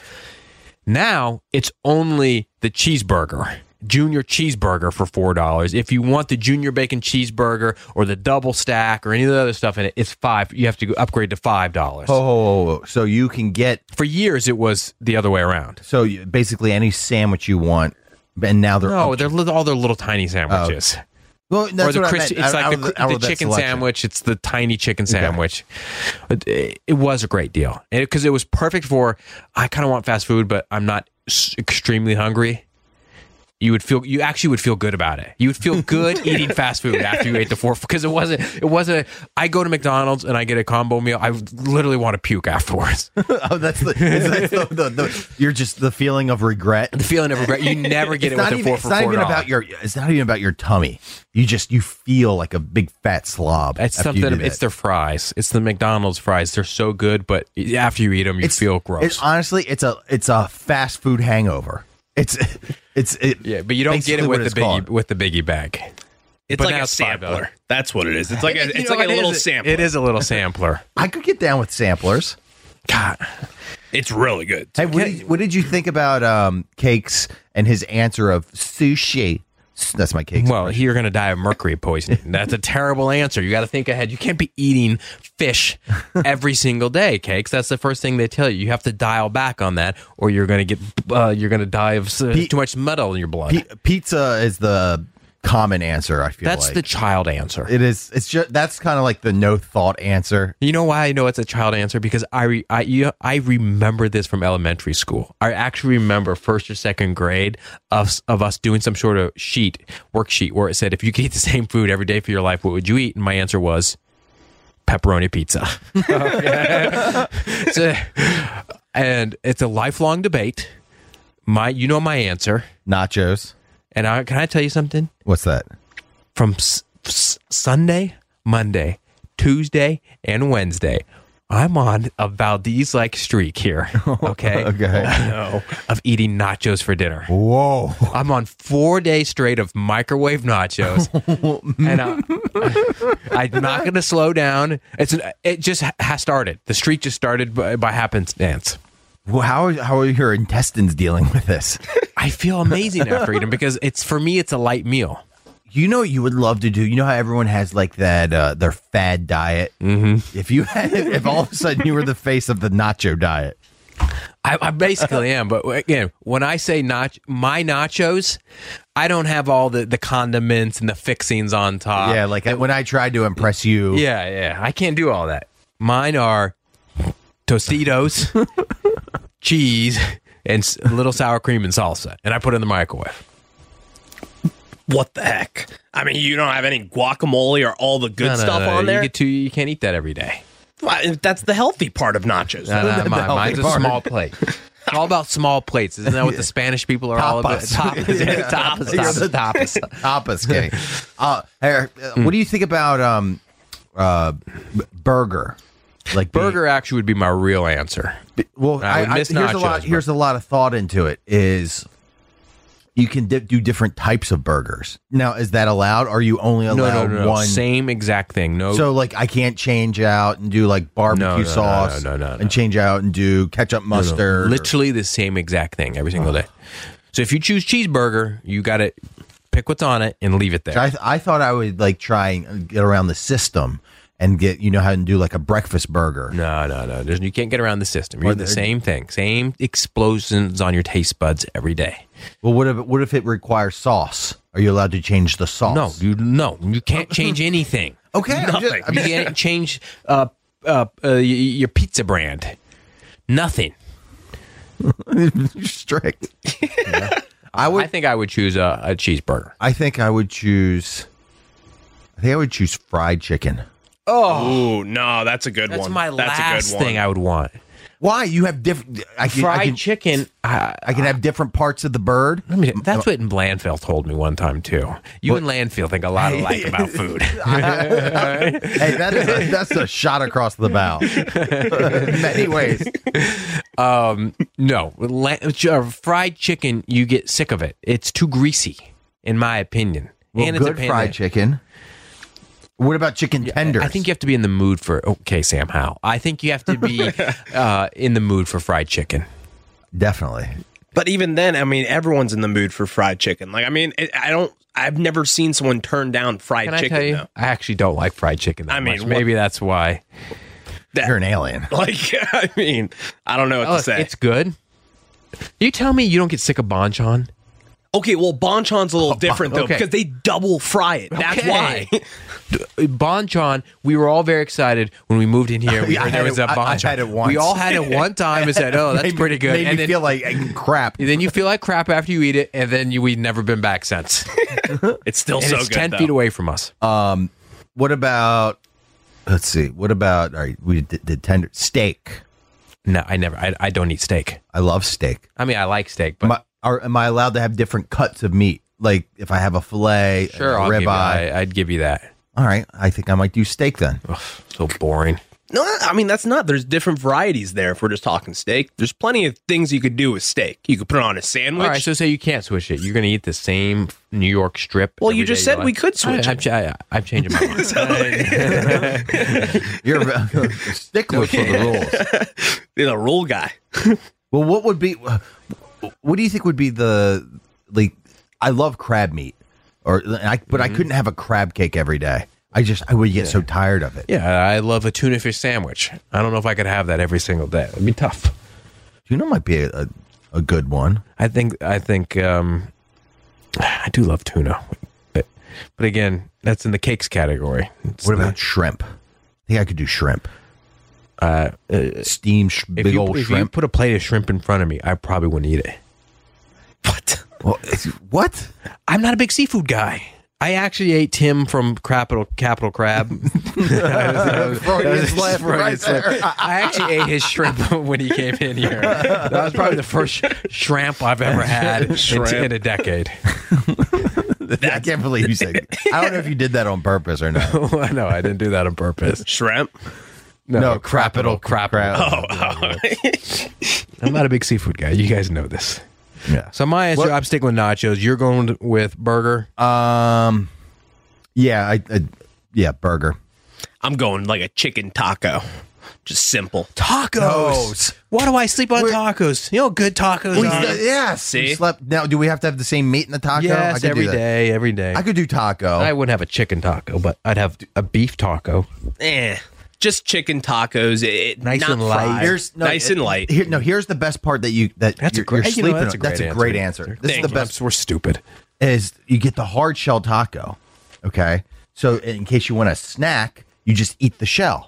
[SPEAKER 2] Now it's only the cheeseburger, junior cheeseburger for four dollars. If you want the junior bacon cheeseburger or the double stack or any of the other stuff in it, it's five. You have to go upgrade to five dollars.
[SPEAKER 3] Oh, so you can get
[SPEAKER 2] For years, it was the other way around.
[SPEAKER 3] so you, basically any sandwich you want, and now they're
[SPEAKER 2] No,
[SPEAKER 3] up-
[SPEAKER 2] they're li- all their little tiny sandwiches.
[SPEAKER 3] well, that's
[SPEAKER 2] or the
[SPEAKER 3] what
[SPEAKER 2] Christi-
[SPEAKER 3] I meant.
[SPEAKER 2] it's
[SPEAKER 3] Out-
[SPEAKER 2] like
[SPEAKER 3] out
[SPEAKER 2] the,
[SPEAKER 3] of out
[SPEAKER 2] the
[SPEAKER 3] of that
[SPEAKER 2] chicken
[SPEAKER 3] selection.
[SPEAKER 2] sandwich. It's the tiny chicken sandwich. It, it, it was a great deal because it, was perfect for. I kind of want fast food, but I'm not s- extremely hungry. You would feel. You actually would feel good about it. You would feel good eating fast food after you ate the four because it wasn't. It wasn't. I go to McDonald's and I get a combo meal. I literally want to puke afterwards.
[SPEAKER 3] Oh, that's the, that's the, the, the you're just the feeling of regret.
[SPEAKER 2] The feeling of regret. You never get
[SPEAKER 3] It's
[SPEAKER 2] it
[SPEAKER 3] not
[SPEAKER 2] with the
[SPEAKER 3] even,
[SPEAKER 2] four
[SPEAKER 3] it's
[SPEAKER 2] for
[SPEAKER 3] not
[SPEAKER 2] four
[SPEAKER 3] even
[SPEAKER 2] dollars.
[SPEAKER 3] about your. It's not even about your tummy. You just you feel like a big fat slob.
[SPEAKER 2] It's
[SPEAKER 3] after you
[SPEAKER 2] something.
[SPEAKER 3] do
[SPEAKER 2] It's
[SPEAKER 3] that.
[SPEAKER 2] their fries. It's the McDonald's fries. They're so good, but after you eat them, you
[SPEAKER 3] It's-
[SPEAKER 2] feel gross.
[SPEAKER 3] It's honestly, it's a it's a fast food hangover. It's it's it,
[SPEAKER 2] Yeah, but you don't get
[SPEAKER 3] basically
[SPEAKER 2] it
[SPEAKER 3] what
[SPEAKER 2] with
[SPEAKER 3] it's
[SPEAKER 2] the biggie
[SPEAKER 3] called.
[SPEAKER 2] with the biggie bag.
[SPEAKER 4] It's
[SPEAKER 2] But
[SPEAKER 4] like
[SPEAKER 2] now
[SPEAKER 4] a
[SPEAKER 2] it's five dollars.
[SPEAKER 4] sampler. That's what it is. It's like a,
[SPEAKER 2] You
[SPEAKER 4] it's
[SPEAKER 2] know,
[SPEAKER 4] like a
[SPEAKER 2] it
[SPEAKER 4] little
[SPEAKER 2] is-
[SPEAKER 4] sampler.
[SPEAKER 2] It is a little sampler.
[SPEAKER 3] I could get down with samplers.
[SPEAKER 2] God,
[SPEAKER 4] It's really good.
[SPEAKER 3] Hey, what did, what did you think about um, Cakes and his answer of sushi? That's my Cakes.
[SPEAKER 2] well, you're going to die of mercury poisoning. That's a terrible answer. You got to think ahead. You can't be eating fish every single day, Cakes. That's the first thing they tell you. You have to dial back on that, or you're going to get uh, you're going to die of uh,
[SPEAKER 3] P-
[SPEAKER 2] too much metal in your blood.
[SPEAKER 3] P- pizza is the common answer. I feel
[SPEAKER 2] That's
[SPEAKER 3] like
[SPEAKER 2] the child answer.
[SPEAKER 3] it is. It's just that's kind of like the no thought answer.
[SPEAKER 2] You know why I know it's a child answer? Because I re, I you know, I remember this from elementary school. I actually remember first or second grade of of us doing some sort of sheet worksheet where it said if you could eat the same food every day for your life, what would you eat? And my answer was pepperoni pizza. So, and it's a lifelong debate. My you know my answer,
[SPEAKER 3] Nachos.
[SPEAKER 2] and I, can I tell you something?
[SPEAKER 3] What's that?
[SPEAKER 2] From s- s- Sunday, Monday, Tuesday, and Wednesday, I'm on a Valdez-like streak here. Okay,
[SPEAKER 3] Okay.
[SPEAKER 4] No.
[SPEAKER 2] of eating nachos for dinner.
[SPEAKER 3] Whoa.
[SPEAKER 2] I'm on four days straight of microwave nachos, and I, I'm not going to slow down. It's an, it just has started. The streak just started by, by happenstance.
[SPEAKER 3] Well, how are, how are your intestines dealing with this?
[SPEAKER 2] I feel amazing after eating because it's for me. It's a light meal.
[SPEAKER 3] You know what you would love to do? You know how everyone has like that uh, their fad diet. Mm-hmm. If you had, if all of a sudden you were the face of the nacho diet,
[SPEAKER 2] I, I basically am, but again, when I say nach- my nachos, I don't have all the, the condiments and the fixings on top.
[SPEAKER 3] yeah, like when I tried to impress you,
[SPEAKER 2] yeah, yeah. I can't do all that. Mine are Tostitos, cheese, and s- a little sour cream and salsa, and I put it in the microwave.
[SPEAKER 4] What the heck? I mean, you don't have any guacamole or all the good
[SPEAKER 2] No, no,
[SPEAKER 4] stuff
[SPEAKER 2] no,
[SPEAKER 4] on there?
[SPEAKER 2] You get too, you can't eat that every day.
[SPEAKER 4] Why, that's the healthy part of nachos.
[SPEAKER 2] No, no,
[SPEAKER 3] The
[SPEAKER 2] mine-
[SPEAKER 3] healthy
[SPEAKER 2] mine's a
[SPEAKER 3] part.
[SPEAKER 2] small plate. It's all about small plates. Isn't that what the Spanish people are all about?
[SPEAKER 3] Tapas.
[SPEAKER 2] Tapas.
[SPEAKER 3] Yeah.
[SPEAKER 2] Tapas.
[SPEAKER 3] You're
[SPEAKER 2] Tapas.
[SPEAKER 3] the-
[SPEAKER 2] Tapas.
[SPEAKER 3] tapas gang. Uh, hey, uh, what do you think about um, uh, b- burger? Like being-
[SPEAKER 2] Burger actually would be my real answer.
[SPEAKER 3] Well,
[SPEAKER 2] I would miss
[SPEAKER 3] here's a
[SPEAKER 2] nachos,
[SPEAKER 3] lot.
[SPEAKER 2] but-
[SPEAKER 3] Here's a lot of thought into it. Is you can di- do different types of burgers. Now, is that allowed? Or are you only
[SPEAKER 2] No, no,
[SPEAKER 3] allowed
[SPEAKER 2] no, no.
[SPEAKER 3] one?
[SPEAKER 2] Same exact thing. No.
[SPEAKER 3] So, like, I can't change out and do like barbecue
[SPEAKER 2] No, no, no,
[SPEAKER 3] sauce,
[SPEAKER 2] no, no, no, no.
[SPEAKER 3] and change out and do ketchup, mustard. or-
[SPEAKER 2] literally the same exact thing every single day. So if you choose cheeseburger, you got to pick what's on it and leave it there.
[SPEAKER 3] I, I thought I would like try and get around the system and get you know how to do like a breakfast burger.
[SPEAKER 2] No, no, no. There's, you can't get around the system. You're
[SPEAKER 3] Or
[SPEAKER 2] the
[SPEAKER 3] the-
[SPEAKER 2] same thing. Same explosions on your taste buds every day.
[SPEAKER 3] Well, what if what if it requires sauce? Are you allowed to change the sauce?
[SPEAKER 2] No, you no, you can't change anything.
[SPEAKER 3] Okay, I'm just-
[SPEAKER 4] Nothing.
[SPEAKER 3] I'm
[SPEAKER 2] You can't change uh, uh, uh, y- your pizza brand. Nothing.
[SPEAKER 3] You're strict. I would.
[SPEAKER 2] I think I would choose a, a cheeseburger.
[SPEAKER 3] I think I would choose. I think I would choose fried chicken.
[SPEAKER 4] Oh, no, that's a good
[SPEAKER 2] That's
[SPEAKER 4] one.
[SPEAKER 2] my
[SPEAKER 4] that's
[SPEAKER 2] last
[SPEAKER 4] a good one.
[SPEAKER 2] thing I would want.
[SPEAKER 3] Why? You have different. I can,
[SPEAKER 2] Fried
[SPEAKER 3] I can,
[SPEAKER 2] chicken. I,
[SPEAKER 3] I can have different parts of the bird.
[SPEAKER 2] I mean, that's what Blandfield told me one time too. You and Landfield think a lot alike about food.
[SPEAKER 3] Hey, that is a, that's a shot across the bow. In many ways.
[SPEAKER 2] Um, no, la- uh, fried chicken, you get sick of it. It's too greasy, in my opinion.
[SPEAKER 3] Well,
[SPEAKER 2] and it's
[SPEAKER 3] good
[SPEAKER 2] a pan
[SPEAKER 3] fried
[SPEAKER 2] that-
[SPEAKER 3] chicken. What about chicken tenders?
[SPEAKER 2] I think you have to be in the mood for. Okay, Sam Howell. I think you have to be uh, in the mood for fried chicken.
[SPEAKER 3] Definitely.
[SPEAKER 4] But even then, I mean, everyone's in the mood for fried chicken. Like, I mean, it, I don't. I've never seen someone turn down fried
[SPEAKER 2] Can I
[SPEAKER 4] chicken.
[SPEAKER 2] tell you?
[SPEAKER 4] though.
[SPEAKER 2] I actually don't like fried chicken that
[SPEAKER 4] I mean,
[SPEAKER 2] much.
[SPEAKER 4] what-
[SPEAKER 2] Maybe that's why.
[SPEAKER 4] That-
[SPEAKER 3] You're an alien.
[SPEAKER 4] Like, I mean, I don't know what
[SPEAKER 2] Oh,
[SPEAKER 4] to say.
[SPEAKER 2] it's good. You tell me you don't get sick of banchan?
[SPEAKER 4] Okay, well, banchan's a little different though
[SPEAKER 2] okay.
[SPEAKER 4] because they double fry it. That's
[SPEAKER 2] Okay.
[SPEAKER 4] why.
[SPEAKER 2] Banchan, we were all very excited when we moved in here. We
[SPEAKER 3] Yeah, I
[SPEAKER 2] heard there
[SPEAKER 3] had
[SPEAKER 2] was
[SPEAKER 3] it-
[SPEAKER 2] a
[SPEAKER 3] I- I
[SPEAKER 2] banchan.
[SPEAKER 3] had it once.
[SPEAKER 2] We all had it one time and said, "Oh, that's
[SPEAKER 3] Made me-
[SPEAKER 2] pretty good."
[SPEAKER 3] Made
[SPEAKER 2] and
[SPEAKER 3] me
[SPEAKER 2] then,
[SPEAKER 3] feel like uh, crap.
[SPEAKER 2] then you feel like crap after you eat it, and then you we've never been back since.
[SPEAKER 4] It's still
[SPEAKER 2] And
[SPEAKER 4] so
[SPEAKER 2] it's
[SPEAKER 4] good.
[SPEAKER 2] ten
[SPEAKER 4] though.
[SPEAKER 2] feet away from us.
[SPEAKER 3] What about? Let's see. What about? All right, we did, did tender steak.
[SPEAKER 2] No, I never. I, I don't eat steak.
[SPEAKER 3] I love steak.
[SPEAKER 2] I mean, I like steak, but
[SPEAKER 3] Am I, are, am I allowed to have different cuts of meat? Like if I have a fillet,
[SPEAKER 2] sure,
[SPEAKER 3] a
[SPEAKER 2] I'll give you,
[SPEAKER 3] ribeye.
[SPEAKER 2] I, I'd give you that.
[SPEAKER 3] All right, I think I might do steak then.
[SPEAKER 2] Ugh, so boring.
[SPEAKER 4] No, I mean, that's not. There's different varieties there if we're just talking steak. There's plenty of things you could do with steak. You could put it on a sandwich.
[SPEAKER 2] All right, so say you can't switch it. You're going to eat the same New York strip.
[SPEAKER 4] Well,
[SPEAKER 2] every
[SPEAKER 4] you just
[SPEAKER 2] day
[SPEAKER 4] said
[SPEAKER 2] of
[SPEAKER 4] we
[SPEAKER 2] your
[SPEAKER 4] could
[SPEAKER 2] life.
[SPEAKER 4] switch
[SPEAKER 2] I,
[SPEAKER 4] it.
[SPEAKER 2] I'm, I, I'm changing my mind.
[SPEAKER 3] You're a stickler for the rules.
[SPEAKER 4] You're the rule guy.
[SPEAKER 3] Well, what would be? What do you think would be the like? I love crab meat, or I, but I couldn't have a crab cake every day. I just I would get so tired of it.
[SPEAKER 2] Yeah, I love a tuna fish sandwich. I don't know if I could have that every single day. It'd be tough.
[SPEAKER 3] Tuna might be a, a, a good one.
[SPEAKER 2] I think I think um, I do love tuna, but but again, that's in the cakes category. It's
[SPEAKER 3] What
[SPEAKER 2] not-
[SPEAKER 3] about shrimp? I think I could do shrimp.
[SPEAKER 2] uh, uh,
[SPEAKER 3] Steam sh-
[SPEAKER 2] if
[SPEAKER 3] big
[SPEAKER 2] you,
[SPEAKER 3] old
[SPEAKER 2] if you
[SPEAKER 3] shrimp.
[SPEAKER 2] put a plate of shrimp in front of me, I probably wouldn't eat it.
[SPEAKER 4] What?
[SPEAKER 3] Well, it's- what?
[SPEAKER 2] I'm not a big seafood guy. I actually ate Tim from Capital Capital Crab.
[SPEAKER 3] Freudian slip right there.
[SPEAKER 2] I actually ate his shrimp when he came in here. That was probably the first sh- shrimp I've ever had in,
[SPEAKER 4] Shrimp.
[SPEAKER 2] in a decade.
[SPEAKER 3] I can't believe you said. I don't know if you did that on purpose or not.
[SPEAKER 2] No, I didn't do that on purpose.
[SPEAKER 4] Shrimp?
[SPEAKER 3] No,
[SPEAKER 2] Crapital,
[SPEAKER 3] Crapital.
[SPEAKER 2] Crapital. I'm not a big seafood guy. You guys know this.
[SPEAKER 3] Yeah.
[SPEAKER 2] So my answer,
[SPEAKER 3] What-
[SPEAKER 2] I'm sticking with nachos. You're going with burger.
[SPEAKER 3] Um. Yeah. I. I yeah. Burger.
[SPEAKER 4] I'm going like a chicken taco. Just simple.
[SPEAKER 2] Tacos. Why do I sleep on
[SPEAKER 3] We're-
[SPEAKER 2] tacos? You know, how good tacos
[SPEAKER 3] We,
[SPEAKER 2] are.
[SPEAKER 3] yes.
[SPEAKER 4] See?
[SPEAKER 3] We slept. Now, do we have to have the same meat in the taco? I
[SPEAKER 2] Yes,
[SPEAKER 3] could
[SPEAKER 2] every
[SPEAKER 3] do that.
[SPEAKER 2] day, every day.
[SPEAKER 3] I could do taco.
[SPEAKER 2] I wouldn't have a chicken taco, but I'd have a beef taco.
[SPEAKER 4] Eh. Just chicken tacos. It,
[SPEAKER 2] Nice
[SPEAKER 4] not
[SPEAKER 2] and light.
[SPEAKER 4] fried.
[SPEAKER 3] Here's no,
[SPEAKER 4] nice
[SPEAKER 3] it-
[SPEAKER 4] and light.
[SPEAKER 3] Here, no, here's the best part that you that
[SPEAKER 2] That's
[SPEAKER 3] you're,
[SPEAKER 2] a great.
[SPEAKER 3] you're
[SPEAKER 2] you know,
[SPEAKER 3] sleeping
[SPEAKER 2] that's a
[SPEAKER 3] on.
[SPEAKER 2] great
[SPEAKER 3] That's
[SPEAKER 2] answer.
[SPEAKER 3] a great answer. This
[SPEAKER 4] Thank
[SPEAKER 3] is the
[SPEAKER 4] you.
[SPEAKER 3] best.
[SPEAKER 2] We're stupid.
[SPEAKER 3] Is you get the hard shell taco. Okay, so in case you want a snack, you just eat the shell.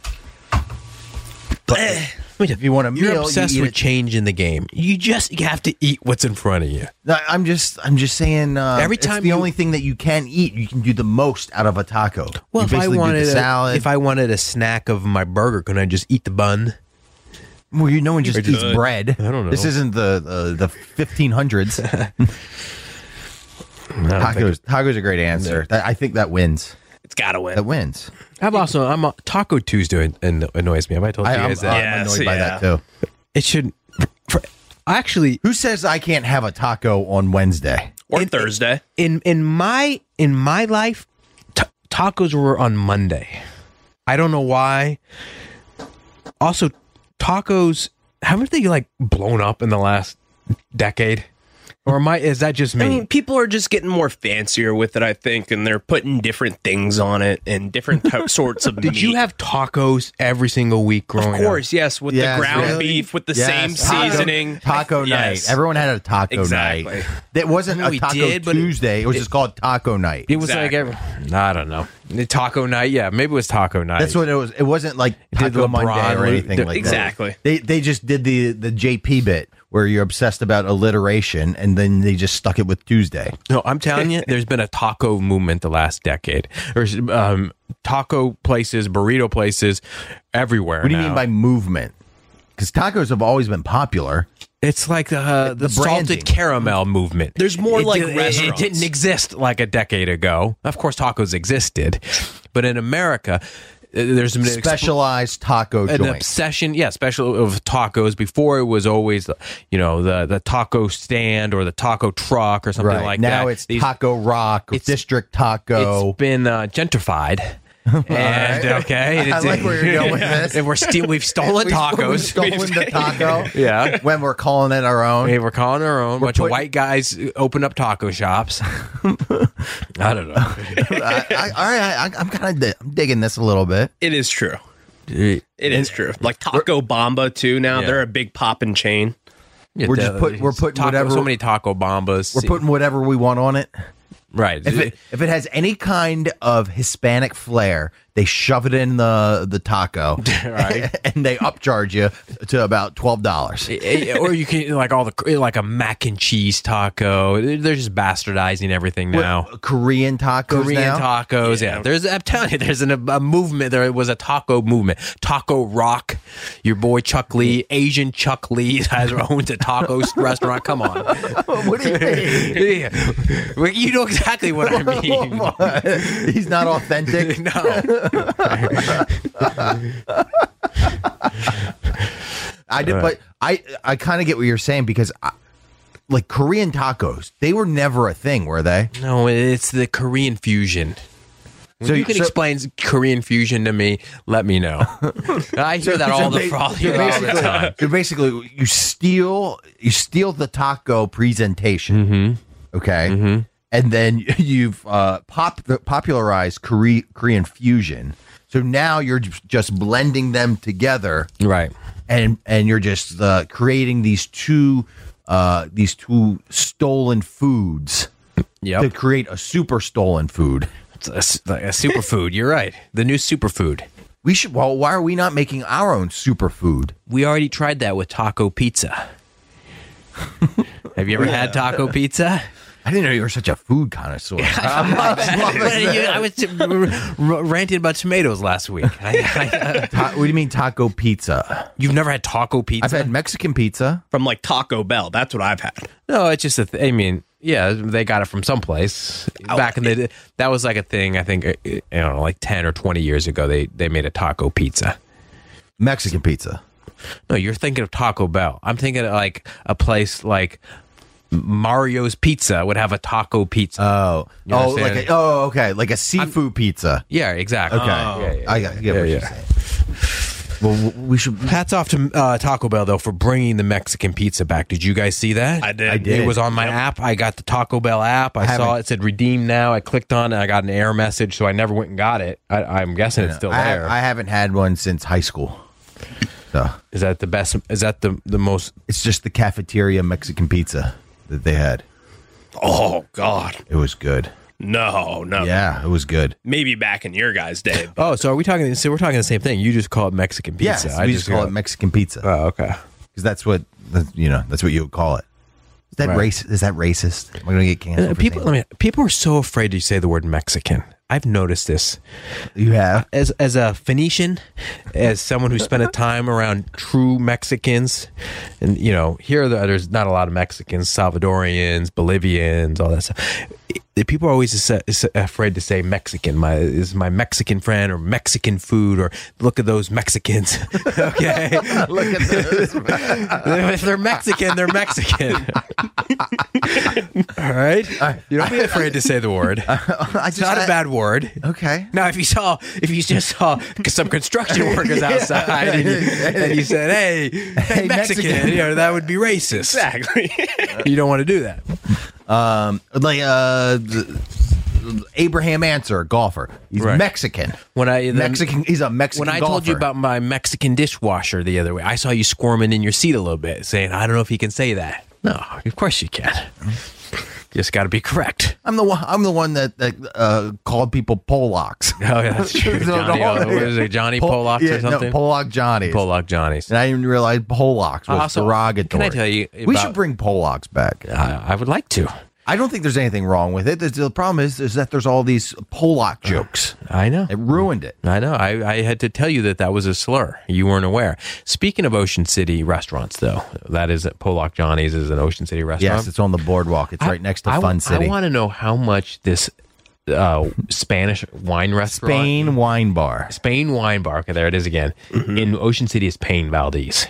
[SPEAKER 3] But if you want a meal,
[SPEAKER 2] You're obsessed
[SPEAKER 3] you eat
[SPEAKER 2] with
[SPEAKER 3] it.
[SPEAKER 2] changing the game. You just you have to eat what's in front of you.
[SPEAKER 3] No, I'm just, I'm just saying. Uh,
[SPEAKER 2] Every
[SPEAKER 3] it's
[SPEAKER 2] time
[SPEAKER 3] the
[SPEAKER 2] you-
[SPEAKER 3] only thing that you can eat, you can do the most out of a taco.
[SPEAKER 2] Well,
[SPEAKER 3] you
[SPEAKER 2] if I
[SPEAKER 3] basically do
[SPEAKER 2] wanted
[SPEAKER 3] the
[SPEAKER 2] a,
[SPEAKER 3] salad,
[SPEAKER 2] if I wanted a snack of my burger, couldn't I just eat the bun?
[SPEAKER 3] well, you no one just
[SPEAKER 2] Or
[SPEAKER 3] eats
[SPEAKER 4] just-
[SPEAKER 3] bread.
[SPEAKER 2] I don't know.
[SPEAKER 3] This isn't the uh, the fifteen hundreds.
[SPEAKER 2] I don't think
[SPEAKER 3] Tacos, tacos are a great answer. That, I think that wins.
[SPEAKER 4] It's got to win.
[SPEAKER 3] That wins.
[SPEAKER 2] I've also I'm a, Taco Tuesday an- annoys me. Have I told you
[SPEAKER 3] I, I'm,
[SPEAKER 2] guys that?
[SPEAKER 3] I'm
[SPEAKER 4] Yes,
[SPEAKER 3] annoyed by
[SPEAKER 4] yeah.
[SPEAKER 3] that too.
[SPEAKER 2] It should. For, actually,
[SPEAKER 3] Who says I can't have a taco on Wednesday?
[SPEAKER 4] Or
[SPEAKER 2] it-
[SPEAKER 4] Thursday.
[SPEAKER 2] in in my in my life, ta tacos were on Monday. I don't know why. Also, tacos haven't they like blown up in the last decade, or am I? Is that just me?
[SPEAKER 4] I mean, people are just getting more fancier with it, I think, and they're putting different things on it and different t- sorts of
[SPEAKER 2] Did
[SPEAKER 4] meat.
[SPEAKER 2] you have tacos every single week growing
[SPEAKER 4] Of course, yes, with
[SPEAKER 3] Yes,
[SPEAKER 4] the ground
[SPEAKER 3] really?
[SPEAKER 4] beef, with the
[SPEAKER 3] Yes.
[SPEAKER 4] same
[SPEAKER 3] Taco-
[SPEAKER 4] seasoning.
[SPEAKER 3] Taco
[SPEAKER 4] Yes.
[SPEAKER 3] night. Everyone had a taco
[SPEAKER 4] Exactly.
[SPEAKER 3] night. It wasn't
[SPEAKER 2] No,
[SPEAKER 3] a
[SPEAKER 2] we
[SPEAKER 3] Taco
[SPEAKER 2] did, but it-
[SPEAKER 3] Tuesday. It was just called Taco Night.
[SPEAKER 2] It was
[SPEAKER 4] Exactly.
[SPEAKER 2] like every, I don't know, the taco night. Yeah, maybe it was taco night.
[SPEAKER 3] That's what it was. It wasn't like
[SPEAKER 2] did
[SPEAKER 3] Taco
[SPEAKER 2] LeBron
[SPEAKER 3] Monday or
[SPEAKER 2] lo-
[SPEAKER 3] anything
[SPEAKER 2] did-
[SPEAKER 3] like
[SPEAKER 4] Exactly.
[SPEAKER 3] that. They they just did the the J P bit where you're obsessed about alliteration, and then they just stuck it with Tuesday.
[SPEAKER 2] No, I'm telling you, there's been a taco movement the last decade. There's um, taco places, burrito places everywhere.
[SPEAKER 3] What do you
[SPEAKER 2] now.
[SPEAKER 3] mean by movement? Because tacos have always been popular.
[SPEAKER 2] It's like uh, the,
[SPEAKER 3] The branding.
[SPEAKER 2] salted caramel movement.
[SPEAKER 4] There's more
[SPEAKER 2] It
[SPEAKER 4] like
[SPEAKER 2] did- it-
[SPEAKER 4] restaurants.
[SPEAKER 2] It didn't exist like a decade ago. Of course, tacos existed, but in America, uh, there's been an exp-
[SPEAKER 3] Specialized taco
[SPEAKER 2] an
[SPEAKER 3] joint.
[SPEAKER 2] obsession, yeah, special of tacos. Before it was always, you know, the the taco stand or the taco truck or something
[SPEAKER 3] Right.
[SPEAKER 2] like
[SPEAKER 3] now
[SPEAKER 2] that.
[SPEAKER 3] it's
[SPEAKER 2] These-
[SPEAKER 3] Taco Rock, or
[SPEAKER 2] it's-
[SPEAKER 3] District Taco.
[SPEAKER 2] It's been uh, gentrified. And okay,
[SPEAKER 3] I
[SPEAKER 2] it's-
[SPEAKER 3] like where you're going with this.
[SPEAKER 2] And we're steal, we've stolen
[SPEAKER 3] We've
[SPEAKER 2] tacos.
[SPEAKER 3] stolen the taco.
[SPEAKER 2] Yeah.
[SPEAKER 3] When we're calling it our own.
[SPEAKER 2] Hey, we're calling our own. bunch
[SPEAKER 3] putting-
[SPEAKER 2] of white guys open up taco shops. I don't know.
[SPEAKER 3] I, I, all right, I, I'm kind of di- I'm digging this a little bit.
[SPEAKER 4] It is true. It is true. Like Taco Bomba too. Now
[SPEAKER 2] Yeah.
[SPEAKER 4] they're a big poppin' chain.
[SPEAKER 3] We're just put- we're putting
[SPEAKER 2] taco,
[SPEAKER 3] whatever-
[SPEAKER 2] so many taco bombas.
[SPEAKER 3] We're putting whatever we want on it.
[SPEAKER 2] right.
[SPEAKER 3] If it if it has any kind of Hispanic flair, they shove it in the the taco,
[SPEAKER 2] Right.
[SPEAKER 3] and they upcharge you to about twelve dollars.
[SPEAKER 2] Eh, or you can like all the like a mac and cheese taco. They're just bastardizing everything now.
[SPEAKER 3] Korean tacos
[SPEAKER 2] Korean
[SPEAKER 3] now.
[SPEAKER 2] tacos, yeah.
[SPEAKER 4] Yeah.
[SPEAKER 2] There's, I'm telling you, there's an, a movement. There was a taco movement. Taco Rock, your boy Chuck Lee, Asian Chuck Lee has owns a taco restaurant. Come on,
[SPEAKER 3] What do you mean?
[SPEAKER 2] yeah. Well, you know exactly what I mean.
[SPEAKER 3] He's not authentic.
[SPEAKER 2] No,
[SPEAKER 3] I did, but I I kind of get what you're saying because, I, like Korean tacos, they were never a thing, were they?
[SPEAKER 2] No, it's the Korean fusion. When
[SPEAKER 3] So
[SPEAKER 2] you can
[SPEAKER 3] so-
[SPEAKER 2] explain Korean fusion to me, let me know. I hear that all the,
[SPEAKER 3] ba-
[SPEAKER 2] all,
[SPEAKER 3] so
[SPEAKER 2] all the
[SPEAKER 3] basically-
[SPEAKER 2] time.
[SPEAKER 3] so basically, you steal you steal the taco presentation,
[SPEAKER 2] Mm-hmm.
[SPEAKER 3] okay, and then you've uh, pop popularized Kore- Korean fusion. So now you're j- just blending them together,
[SPEAKER 2] Right.
[SPEAKER 3] and and you're just uh, creating these two uh, these two stolen foods to
[SPEAKER 2] Yep.
[SPEAKER 3] create a super stolen food.
[SPEAKER 2] It's a, s- like a superfood. You're right. The new superfood.
[SPEAKER 3] We should. Well, why are we not making our own superfood?
[SPEAKER 2] We already tried that with taco pizza. Have you ever had taco pizza?
[SPEAKER 3] I didn't know you were such a food connoisseur.
[SPEAKER 2] I was r- ranting about tomatoes last week. I, I,
[SPEAKER 3] Ta- what do you mean taco pizza?
[SPEAKER 2] you've never had taco pizza?
[SPEAKER 3] I've had Mexican pizza.
[SPEAKER 4] From like Taco Bell. That's what I've had.
[SPEAKER 2] No, it's just a th- I mean, yeah, they got it from someplace back in the. That was like a thing. I think uh, I don't know, like ten or twenty years ago. They they made a taco pizza.
[SPEAKER 3] Mexican pizza.
[SPEAKER 2] No, you're thinking of Taco Bell. I'm thinking of like a place like Mario's Pizza would have a taco pizza.
[SPEAKER 3] Oh,
[SPEAKER 2] You
[SPEAKER 3] oh,
[SPEAKER 2] understand?
[SPEAKER 3] like a, oh, okay, like a seafood pizza.
[SPEAKER 2] yeah, exactly.
[SPEAKER 3] Okay,
[SPEAKER 2] Yeah, yeah,
[SPEAKER 3] I got, I get what
[SPEAKER 2] yeah,
[SPEAKER 3] you're
[SPEAKER 2] yeah.
[SPEAKER 3] saying. Well, w- we should.
[SPEAKER 2] Hats off to uh, Taco Bell though for bringing the Mexican pizza back. Did you guys see that?
[SPEAKER 4] I did.
[SPEAKER 3] I did.
[SPEAKER 2] It was on my app. I got the Taco Bell app. I,
[SPEAKER 3] I
[SPEAKER 2] saw
[SPEAKER 3] haven't-
[SPEAKER 2] it said redeem now. I clicked on it. I got an error message, so I never went and got it. I, I'm guessing it's still
[SPEAKER 3] I,
[SPEAKER 2] there.
[SPEAKER 3] I haven't had one since high school. So
[SPEAKER 2] Is that the best? Is that the the most?
[SPEAKER 3] it's just the cafeteria Mexican pizza that they had.
[SPEAKER 4] Oh, God.
[SPEAKER 3] It was good.
[SPEAKER 4] No, no.
[SPEAKER 3] Yeah, it was good.
[SPEAKER 4] Maybe back in your guys' day.
[SPEAKER 2] Oh, so are we talking? So we're talking the same thing. You just call it Mexican pizza.
[SPEAKER 3] Yes,
[SPEAKER 2] I
[SPEAKER 3] we just call
[SPEAKER 2] go-
[SPEAKER 3] it Mexican pizza
[SPEAKER 2] Oh, okay.
[SPEAKER 3] because that's what that- you know. That's what you would call it. Is that
[SPEAKER 2] Right.
[SPEAKER 3] race? Is that racist? Am I going to get canceled?
[SPEAKER 2] Uh,
[SPEAKER 3] for
[SPEAKER 2] People,
[SPEAKER 3] saying
[SPEAKER 2] let me, people are so afraid to say the word Mexican. I've noticed this
[SPEAKER 3] that? You have.
[SPEAKER 2] as as a Phoenician, as someone who spent a time around true Mexicans, and you know, here the, there's not a lot of Mexicans, Salvadorians, Bolivians, all that stuff. The people are always sa- sa- afraid to say Mexican. My is my Mexican friend or Mexican food or look at those Mexicans. Okay,
[SPEAKER 3] Look at this.
[SPEAKER 2] if they're Mexican, they're Mexican. All right, you don't be afraid to say the word.
[SPEAKER 3] I
[SPEAKER 2] It's not a bad word.
[SPEAKER 3] Okay.
[SPEAKER 2] Now, if you saw, if you just saw some construction workers outside, and you, and you said, "Hey, hey, Mexican,",
[SPEAKER 3] Mexican.
[SPEAKER 2] you know, that would be racist.
[SPEAKER 4] Exactly.
[SPEAKER 2] You don't want to do that.
[SPEAKER 3] Um, like uh, the- Abraham Answer, golfer. He's
[SPEAKER 2] Right.
[SPEAKER 3] Mexican.
[SPEAKER 2] When I the,
[SPEAKER 3] Mexican. He's a Mexican.
[SPEAKER 2] when I told you
[SPEAKER 3] golfer.
[SPEAKER 2] about my Mexican dishwasher the other way, I saw you squirming in your seat a little bit, saying, "I don't know if you can say that." No, of course you can. Just got to be correct.
[SPEAKER 3] I'm the one. I'm the one that, that uh, called people Polacks.
[SPEAKER 2] Oh, yeah, that's true.
[SPEAKER 3] No,
[SPEAKER 2] Johnny,
[SPEAKER 3] no.
[SPEAKER 2] uh, what is it, Johnny
[SPEAKER 3] Pol-
[SPEAKER 2] Polacks
[SPEAKER 3] yeah,
[SPEAKER 2] or something?
[SPEAKER 3] No, Polak Johnnies.
[SPEAKER 2] Polak Johnnies.
[SPEAKER 3] And I didn't realize Polacks was
[SPEAKER 2] Also,
[SPEAKER 3] derogatory.
[SPEAKER 2] can I tell you
[SPEAKER 3] we
[SPEAKER 2] about-
[SPEAKER 3] should bring Polacks back.
[SPEAKER 2] I, I would like to.
[SPEAKER 3] I don't think there's anything wrong with it. The, the problem is, is that there's all these Polak jokes.
[SPEAKER 2] I know.
[SPEAKER 3] It ruined it.
[SPEAKER 2] I know. I, I had to tell you that that was a slur. You weren't aware. Speaking of Ocean City restaurants, though, that is Polak Johnny's is an Ocean City restaurant.
[SPEAKER 3] Yes, it's on the boardwalk. It's right next to
[SPEAKER 2] I,
[SPEAKER 3] Fun
[SPEAKER 2] I,
[SPEAKER 3] City.
[SPEAKER 2] I want to know how much this uh, Spanish wine restaurant,
[SPEAKER 3] Spain Wine Bar.
[SPEAKER 2] Spain wine bar. Okay, there it is again. In Ocean City is Payne Valdez.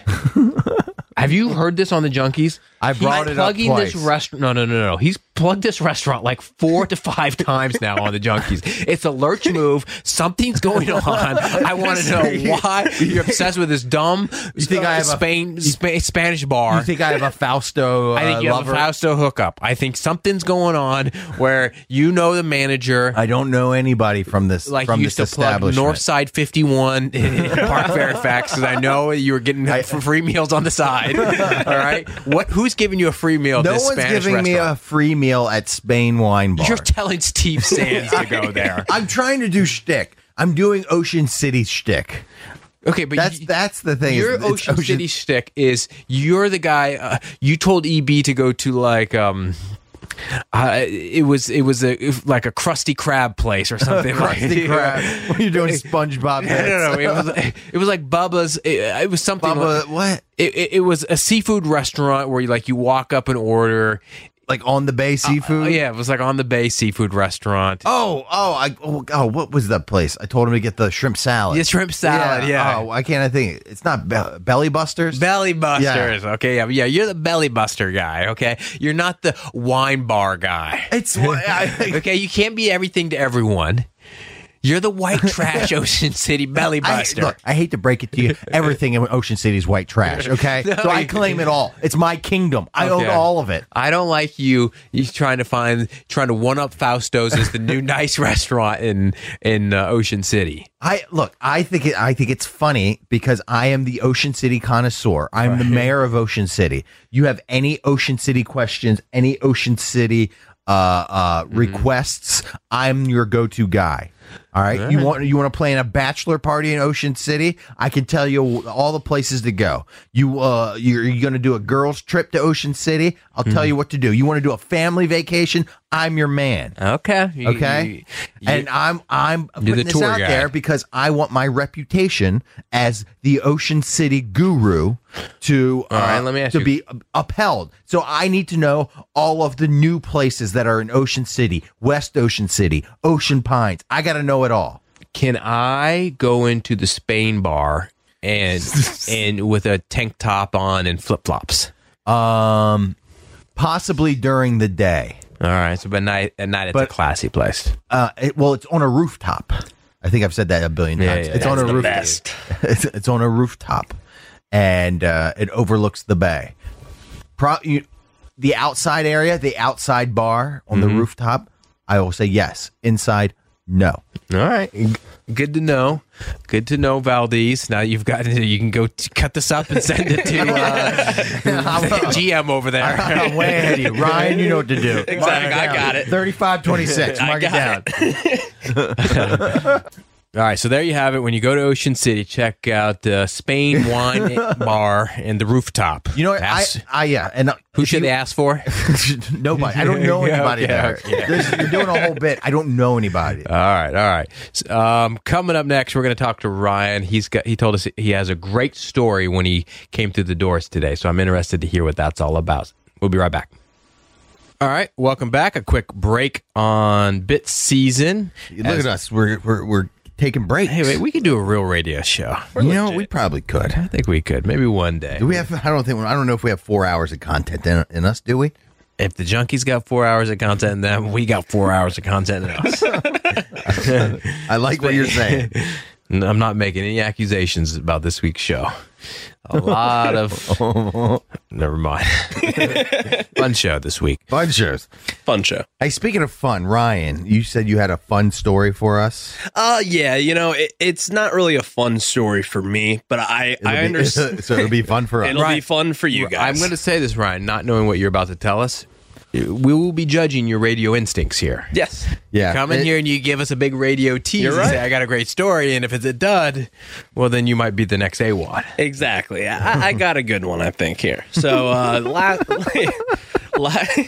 [SPEAKER 2] Have you heard this on the Junkies?
[SPEAKER 3] I brought
[SPEAKER 2] He's
[SPEAKER 3] it up
[SPEAKER 2] plugging
[SPEAKER 3] twice.
[SPEAKER 2] this restaurant. No, no, no, no. He's plugged this restaurant like four to five times now on the Junkies. It's a lurch move. Something's going on. I want to know why you're obsessed with this dumb.
[SPEAKER 3] You think I have a-
[SPEAKER 2] Spain Spa- Spanish bar?
[SPEAKER 3] You think I have a Fausto uh,
[SPEAKER 2] I think you
[SPEAKER 3] lover?
[SPEAKER 2] have a Fausto hookup. I think something's going on where you know the manager.
[SPEAKER 3] I don't know anybody from this
[SPEAKER 2] Like
[SPEAKER 3] from
[SPEAKER 2] you
[SPEAKER 3] this
[SPEAKER 2] used to plug
[SPEAKER 3] establishment.
[SPEAKER 2] Northside fifty-one in Park Fairfax because I know you were getting free meals on the side. All right, what? Who's giving you a free meal? At
[SPEAKER 3] No
[SPEAKER 2] this
[SPEAKER 3] one's
[SPEAKER 2] Spanish
[SPEAKER 3] giving me a
[SPEAKER 2] restaurant?
[SPEAKER 3] free meal at Spain Wine Bar.
[SPEAKER 2] You're telling Steve Sands to go there.
[SPEAKER 3] I'm trying to do shtick. I'm doing Ocean City shtick.
[SPEAKER 2] Okay, but
[SPEAKER 3] That's
[SPEAKER 2] you-
[SPEAKER 3] that's the thing.
[SPEAKER 2] your
[SPEAKER 3] It's- it's
[SPEAKER 2] Ocean, City shtick is you're the guy. Uh, you told E B to go to like um. Uh, it was it was a like a Krusty Krab place or something.
[SPEAKER 3] Krusty
[SPEAKER 2] like,
[SPEAKER 3] Krab. When you're doing SpongeBob
[SPEAKER 2] No,
[SPEAKER 3] bits.
[SPEAKER 2] no, no. It was it was like Bubba's. It, it was something.
[SPEAKER 3] Bubba,
[SPEAKER 2] like,
[SPEAKER 3] what?
[SPEAKER 2] It, it, it was a seafood restaurant where you like you walk up and order.
[SPEAKER 3] like on the bay seafood.
[SPEAKER 2] Oh, yeah, it was like on the bay seafood restaurant.
[SPEAKER 3] Oh, oh, I oh, oh, what was that place? I told him to get the shrimp salad.
[SPEAKER 2] Yeah, shrimp salad, yeah.
[SPEAKER 3] Oh, why can't I think? It's not Be- Belly Busters.
[SPEAKER 2] Belly Busters. Okay, yeah, yeah, you're the Belly Buster guy, okay? You're not the wine bar guy.
[SPEAKER 3] It's I,
[SPEAKER 2] Okay, you can't be everything to everyone. You're the white trash Ocean City Belly
[SPEAKER 3] I,
[SPEAKER 2] Buster.
[SPEAKER 3] look, I hate to break it to you. Everything in Ocean City is white trash. Okay,
[SPEAKER 2] No,
[SPEAKER 3] so I
[SPEAKER 2] you-
[SPEAKER 3] claim it all. It's my kingdom. I own
[SPEAKER 2] Okay.
[SPEAKER 3] all of it.
[SPEAKER 2] I don't like you. You trying to find, trying to one up Fausto's as the new nice restaurant in in uh, Ocean City.
[SPEAKER 3] I look. I think it. I think it's funny because I am the Ocean City connoisseur. I'm the mayor of Ocean City. You have any Ocean City questions? Any Ocean City uh, uh,
[SPEAKER 2] Mm-hmm.
[SPEAKER 3] requests? I'm your go-to guy. All right. You want you want to play in a bachelor party in Ocean City? I can tell you all the places to go. You uh, you're, you're going to do a girls' trip to Ocean City? I'll
[SPEAKER 2] Mm-hmm.
[SPEAKER 3] tell you what to do. You want to do a family vacation? I'm your man.
[SPEAKER 2] Okay. You-
[SPEAKER 3] Okay,
[SPEAKER 2] you- you-
[SPEAKER 3] and I'm I'm
[SPEAKER 2] You're the
[SPEAKER 3] putting this
[SPEAKER 2] tour
[SPEAKER 3] out
[SPEAKER 2] guy.
[SPEAKER 3] there because I want my reputation as the Ocean City guru to uh,
[SPEAKER 2] All right, let me ask
[SPEAKER 3] to
[SPEAKER 2] you-
[SPEAKER 3] be upheld. So I need to know all of the new places that are in Ocean City, West Ocean City, Ocean Pines. I got to know it all.
[SPEAKER 2] Can I go into the Spain bar and and with a tank top on and flip flops?
[SPEAKER 3] Um, possibly during the day.
[SPEAKER 2] All right. So, but night at night, it's
[SPEAKER 3] But-
[SPEAKER 2] a classy place.
[SPEAKER 3] Uh, it, well, it's on a rooftop. I think I've said that a billion
[SPEAKER 2] Yeah,
[SPEAKER 3] times.
[SPEAKER 2] yeah,
[SPEAKER 3] it's
[SPEAKER 2] yeah.
[SPEAKER 3] on a
[SPEAKER 4] That's the
[SPEAKER 3] rooftop.
[SPEAKER 4] best.
[SPEAKER 3] It's, it's on a rooftop, and uh, it overlooks the bay. Pro, you, the outside area, the outside bar on
[SPEAKER 2] Mm-hmm.
[SPEAKER 3] the rooftop, I will say yes. Inside, no.
[SPEAKER 2] All right. G- Good to know. Good to know, Valdez. Now you've got you can go t- cut this up and send it to uh, G M over there.
[SPEAKER 3] I'm way ahead of you, Ryan. You know what to do.
[SPEAKER 4] Exactly,
[SPEAKER 3] Mark it
[SPEAKER 4] I
[SPEAKER 3] down.
[SPEAKER 4] got it.
[SPEAKER 3] Thirty-five twenty-six.
[SPEAKER 4] I
[SPEAKER 3] Mark it
[SPEAKER 4] got
[SPEAKER 3] down.
[SPEAKER 2] All right, so there you have it. When you go to Ocean City, check out uh, Spain Wine Bar and the Rooftop.
[SPEAKER 3] You know what? I,
[SPEAKER 2] Ask-
[SPEAKER 3] I yeah, and uh,
[SPEAKER 2] who
[SPEAKER 3] if
[SPEAKER 2] should
[SPEAKER 3] you-
[SPEAKER 2] they ask for?
[SPEAKER 3] Nobody. I don't know
[SPEAKER 2] Yeah,
[SPEAKER 3] anybody
[SPEAKER 2] okay,
[SPEAKER 3] there.
[SPEAKER 2] okay.
[SPEAKER 3] This- You're doing a whole bit. I don't know anybody.
[SPEAKER 2] All right, all right. S- Um, coming up next, we're going to talk to Ryan. He's got. He told us he has a great story when he came through the doors today. So I'm interested to hear what that's all about. We'll be right back. All right, welcome back. A quick break on bit season.
[SPEAKER 3] Look
[SPEAKER 2] As-
[SPEAKER 3] at us. We're we're we're taking breaks.
[SPEAKER 2] Hey, wait, we could do a real radio show.
[SPEAKER 3] you know, we probably could.
[SPEAKER 2] I think we could. Maybe one day.
[SPEAKER 3] Do we have? I don't think. I don't know if we have four hours of content in, in us. Do we?
[SPEAKER 2] If the junkies got four hours of content in them, we got four hours of content in us.
[SPEAKER 3] I like what you're saying.
[SPEAKER 2] No, I'm not making any accusations about this week's show. A lot of... Never mind. Fun show this week.
[SPEAKER 3] Fun shows.
[SPEAKER 4] Fun show.
[SPEAKER 3] Hey, speaking of fun, Ryan, you said you had a fun story for us.
[SPEAKER 4] Uh, yeah, you know, it, it's not really a fun story for me, but I, I
[SPEAKER 3] It'll be-
[SPEAKER 4] understand.
[SPEAKER 3] so it'll be fun for us.
[SPEAKER 4] It'll be
[SPEAKER 2] Right.
[SPEAKER 4] fun for you guys.
[SPEAKER 2] I'm going to say this, Ryan, not knowing what you're about to tell us. We will be judging your radio instincts here.
[SPEAKER 4] Yes.
[SPEAKER 3] Yeah,
[SPEAKER 2] Come in
[SPEAKER 3] it-
[SPEAKER 2] here and you give us a big radio tease
[SPEAKER 4] You're
[SPEAKER 2] and
[SPEAKER 4] right.
[SPEAKER 2] say, I got a great story. And if it's a dud, well, then you might be the next A W O D.
[SPEAKER 4] Exactly. I, I got a good one, I think, here. So, uh, la- la-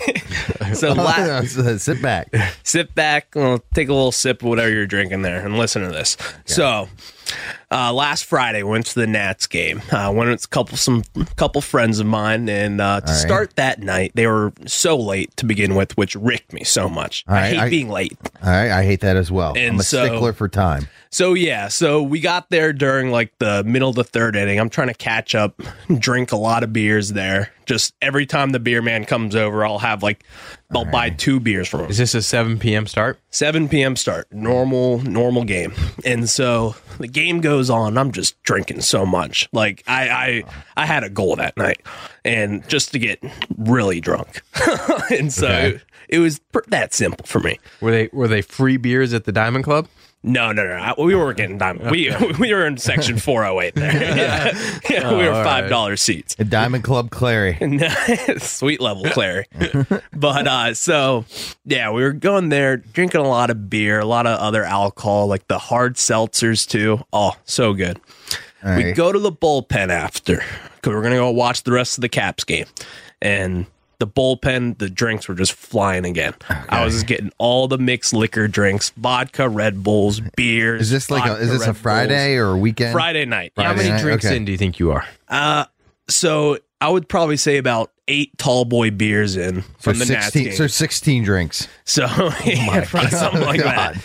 [SPEAKER 4] so la-
[SPEAKER 3] Sit back.
[SPEAKER 4] sit back, uh, take a little sip of whatever you're drinking there, and listen to this. So, uh, last Friday, went to the Nats game. Uh, went with a couple some couple friends of mine, and uh, to
[SPEAKER 3] right.
[SPEAKER 4] start that night, they were so late to begin with, which ricked me so much.
[SPEAKER 3] All
[SPEAKER 4] I
[SPEAKER 3] right,
[SPEAKER 4] hate
[SPEAKER 3] I-
[SPEAKER 4] being late.
[SPEAKER 3] All right, I hate that as well.
[SPEAKER 4] And
[SPEAKER 3] I'm a
[SPEAKER 4] so-
[SPEAKER 3] stickler for time.
[SPEAKER 4] So yeah, so we got there during like the middle of the third inning. I'm trying to catch up, drink a lot of beers there. Just every time the beer man comes over, I'll have like I'll buy two beers from him.
[SPEAKER 2] Is this a seven p.m. start?
[SPEAKER 4] seven p.m. start, normal normal game. And so the game goes on. I'm just drinking so much. Like I I I had a goal that night, and just to get really drunk. And so
[SPEAKER 3] Okay.
[SPEAKER 4] it, it was pr- that simple for me.
[SPEAKER 2] Were they were they free beers at the Diamond Club?
[SPEAKER 4] No, no, no. I- We weren't getting diamond. We we were in section four oh eight there. Yeah, yeah we were
[SPEAKER 2] all right.
[SPEAKER 4] five dollar seats.
[SPEAKER 3] A Diamond Club Clary.
[SPEAKER 4] Sweet level Clary. But uh so yeah, we were going there drinking a lot of beer, a lot of other alcohol, like the hard seltzers too. Oh, so good.
[SPEAKER 3] All
[SPEAKER 4] We
[SPEAKER 3] right.
[SPEAKER 4] go to the bullpen after because we're gonna go watch the rest of the Caps game, and the bullpen, the drinks were just flying again. I was just getting all the mixed liquor drinks, vodka, Red Bulls, beers.
[SPEAKER 3] Is this like a,
[SPEAKER 4] vodka,
[SPEAKER 3] is this a
[SPEAKER 4] Red
[SPEAKER 3] Friday or a
[SPEAKER 4] Bulls.
[SPEAKER 3] weekend?
[SPEAKER 4] Friday night?
[SPEAKER 2] How
[SPEAKER 3] Friday
[SPEAKER 2] many
[SPEAKER 3] night,
[SPEAKER 2] drinks
[SPEAKER 3] okay.
[SPEAKER 2] in do you think you are?
[SPEAKER 4] Uh, so I would probably say about eight tall boy beers in
[SPEAKER 3] So
[SPEAKER 4] from the Nats
[SPEAKER 3] sixteen.
[SPEAKER 4] game.
[SPEAKER 3] So sixteen drinks.
[SPEAKER 4] So yeah, probably something like
[SPEAKER 3] God.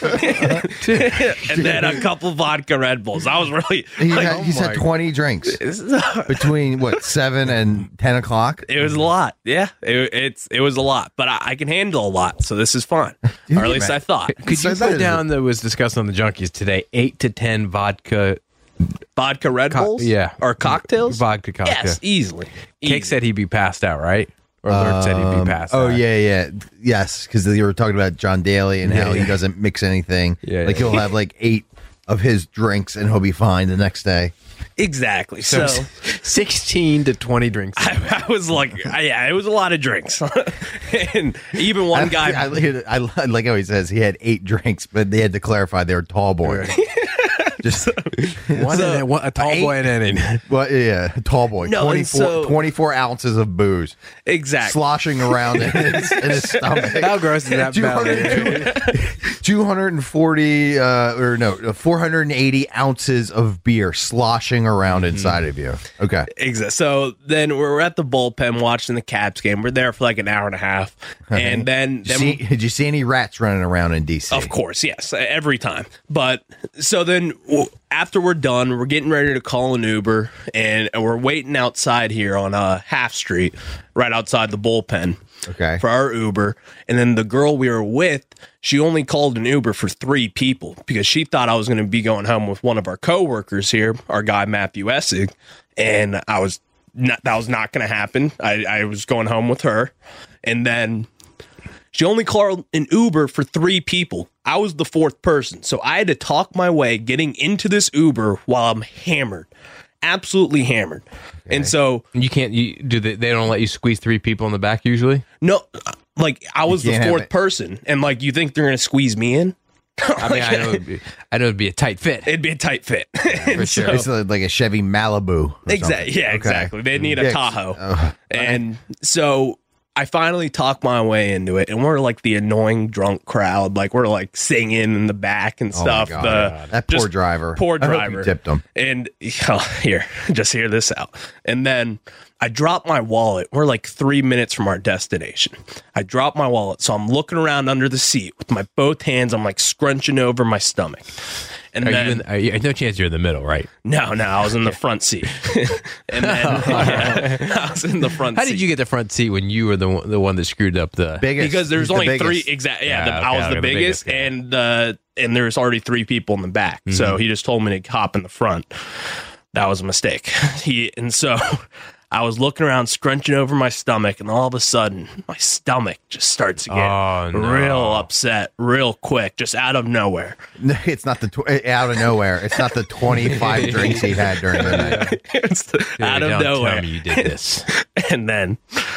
[SPEAKER 4] that. And then a couple vodka Red Bulls. I was really
[SPEAKER 3] He
[SPEAKER 4] like,
[SPEAKER 3] had, he's had twenty drinks
[SPEAKER 4] this is a-
[SPEAKER 3] between what seven and ten o'clock.
[SPEAKER 4] it was a lot. Yeah, it, it's it was a lot, but I, I can handle a lot, so this is fun. Or at least
[SPEAKER 3] man.
[SPEAKER 4] I thought.
[SPEAKER 2] Could
[SPEAKER 3] So
[SPEAKER 2] you
[SPEAKER 3] that
[SPEAKER 2] put
[SPEAKER 3] is-
[SPEAKER 2] down that was discussed on the Junkies today? Eight to ten vodka,
[SPEAKER 4] Vodka Red
[SPEAKER 2] Co-
[SPEAKER 4] Bulls,
[SPEAKER 2] yeah.
[SPEAKER 4] or cocktails.
[SPEAKER 2] vodka cocktail.
[SPEAKER 4] Yes, easily.
[SPEAKER 2] Cake
[SPEAKER 4] Easy.
[SPEAKER 2] said he'd be passed out, right? Or Lurk said he'd be passed
[SPEAKER 3] Oh
[SPEAKER 2] out.
[SPEAKER 3] yeah, yeah, yes, because you were talking about John Daly and how
[SPEAKER 2] Yeah,
[SPEAKER 3] he
[SPEAKER 2] yeah.
[SPEAKER 3] doesn't mix anything.
[SPEAKER 2] Yeah,
[SPEAKER 3] like
[SPEAKER 2] yeah.
[SPEAKER 3] he'll have like eight of his drinks and he'll be fine the next day.
[SPEAKER 4] Exactly.
[SPEAKER 2] So,
[SPEAKER 4] So,
[SPEAKER 2] sixteen to twenty drinks.
[SPEAKER 4] I, I was like, yeah, it was a lot of drinks, and even one
[SPEAKER 3] I,
[SPEAKER 4] guy.
[SPEAKER 3] I, I, I like how he says he had eight drinks, but they had to clarify they were tall boys. Just
[SPEAKER 2] One
[SPEAKER 4] So-
[SPEAKER 2] inning, one, a tall
[SPEAKER 3] Eight-
[SPEAKER 2] boy in an inning.
[SPEAKER 3] well, yeah, tall boy.
[SPEAKER 4] No, and
[SPEAKER 3] twenty-four,
[SPEAKER 4] so-
[SPEAKER 3] twenty-four ounces of booze
[SPEAKER 4] exactly.
[SPEAKER 3] sloshing around in his, in his stomach.
[SPEAKER 2] How gross is that belly?
[SPEAKER 3] two hundred forty uh, or no, four hundred eighty ounces of beer sloshing around inside of you. Okay.
[SPEAKER 4] Exactly. So then we're at the bullpen watching the Caps game. We're there for like an hour and a half, and then
[SPEAKER 3] Did you,
[SPEAKER 4] then
[SPEAKER 3] see, did you see any rats running around in D C?
[SPEAKER 4] of course, yes, every time. But so then w- after we're done, we're getting ready to call an Uber, and we're waiting outside here on uh, Half Street, right outside the bullpen.
[SPEAKER 3] Okay.
[SPEAKER 4] For our Uber. And then the girl we were with, she only called an Uber for three people because she thought I was going to be going home with one of our coworkers here, our guy Matthew Essig. And I was not, that was not going to happen. I, I was going home with her. And then she only called an Uber for three people. I was the fourth person. So I had to talk my way getting into this Uber while I'm hammered. Absolutely hammered. And so
[SPEAKER 2] You can't. You do. They, they don't let you squeeze three people in the back usually.
[SPEAKER 4] no, like I was
[SPEAKER 3] You
[SPEAKER 4] the
[SPEAKER 3] can't have
[SPEAKER 4] fourth
[SPEAKER 3] it.
[SPEAKER 4] person, and like you think they're gonna squeeze me in?
[SPEAKER 2] I mean, I know. It'd be, I know it'd be a tight fit.
[SPEAKER 4] It'd be a tight fit.
[SPEAKER 2] For sure.
[SPEAKER 3] It's like a Chevy Malibu.
[SPEAKER 4] Exactly. Yeah,
[SPEAKER 3] Okay.
[SPEAKER 4] exactly. They need a
[SPEAKER 3] Yeah,
[SPEAKER 4] Tahoe,
[SPEAKER 3] uh,
[SPEAKER 4] and so I finally talked my way into it, and we're like the annoying drunk crowd, like we're like singing in the back and
[SPEAKER 3] Oh my
[SPEAKER 4] stuff.
[SPEAKER 3] God.
[SPEAKER 4] The-
[SPEAKER 3] That poor
[SPEAKER 4] just
[SPEAKER 3] driver.
[SPEAKER 4] Poor
[SPEAKER 3] I hope you
[SPEAKER 4] driver.
[SPEAKER 3] tipped him.
[SPEAKER 4] And oh, here, just hear this out. And then I dropped my wallet. We're like three minutes from our destination. I dropped my wallet. So I'm looking around under the seat with my both hands. I'm like scrunching over my stomach. And
[SPEAKER 2] Are
[SPEAKER 4] then,
[SPEAKER 2] you in, are you, no chance you're in the middle, right?
[SPEAKER 4] no, no, I was in the front seat. And then yeah, I was in the front
[SPEAKER 2] How
[SPEAKER 4] seat.
[SPEAKER 2] did you get the front seat when you were the one, the one that screwed up the?
[SPEAKER 3] Biggest.
[SPEAKER 4] Because there's
[SPEAKER 3] He's the
[SPEAKER 4] only
[SPEAKER 3] biggest.
[SPEAKER 4] three exact. Yeah,
[SPEAKER 2] Yeah,
[SPEAKER 4] the,
[SPEAKER 2] okay,
[SPEAKER 4] I was
[SPEAKER 2] okay,
[SPEAKER 4] the
[SPEAKER 2] the
[SPEAKER 4] biggest,
[SPEAKER 2] biggest, yeah.
[SPEAKER 4] and uh, and there's already three people in the back. So he just told me to hop in the front. That was a mistake. He and so I was looking around, scrunching over my stomach, and all of a sudden, my stomach just starts to get
[SPEAKER 2] Oh, no.
[SPEAKER 4] real upset, real quick, just out of nowhere.
[SPEAKER 3] No, it's not the tw- out of nowhere. It's not the twenty-five drinks he had during the night.
[SPEAKER 4] It's out of
[SPEAKER 2] Don't
[SPEAKER 4] nowhere.
[SPEAKER 2] Tell me you did this.
[SPEAKER 4] And then,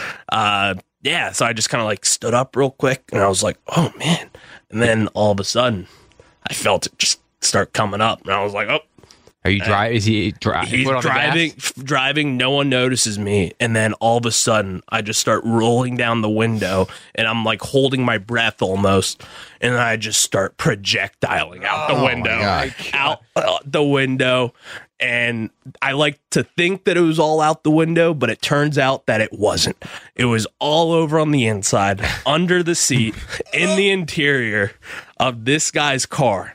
[SPEAKER 4] uh, yeah, so I just kind of like stood up real quick and I was like, oh man. And then all of a sudden, I felt it just start coming up. And I was like, oh,
[SPEAKER 2] Are you driving? Is he dri-
[SPEAKER 4] he's
[SPEAKER 2] foot on the
[SPEAKER 4] driving,
[SPEAKER 2] gas?
[SPEAKER 4] f- driving. No one notices me. And then all of a sudden, I just start rolling down the window and I'm like holding my breath almost. And I just start projectiling out the
[SPEAKER 3] Oh, my
[SPEAKER 4] window,
[SPEAKER 3] God.
[SPEAKER 4] out uh, the window. And I like to think that it was all out the window, but it turns out that it wasn't. It was all over on the inside, under the seat, in the interior of this guy's car.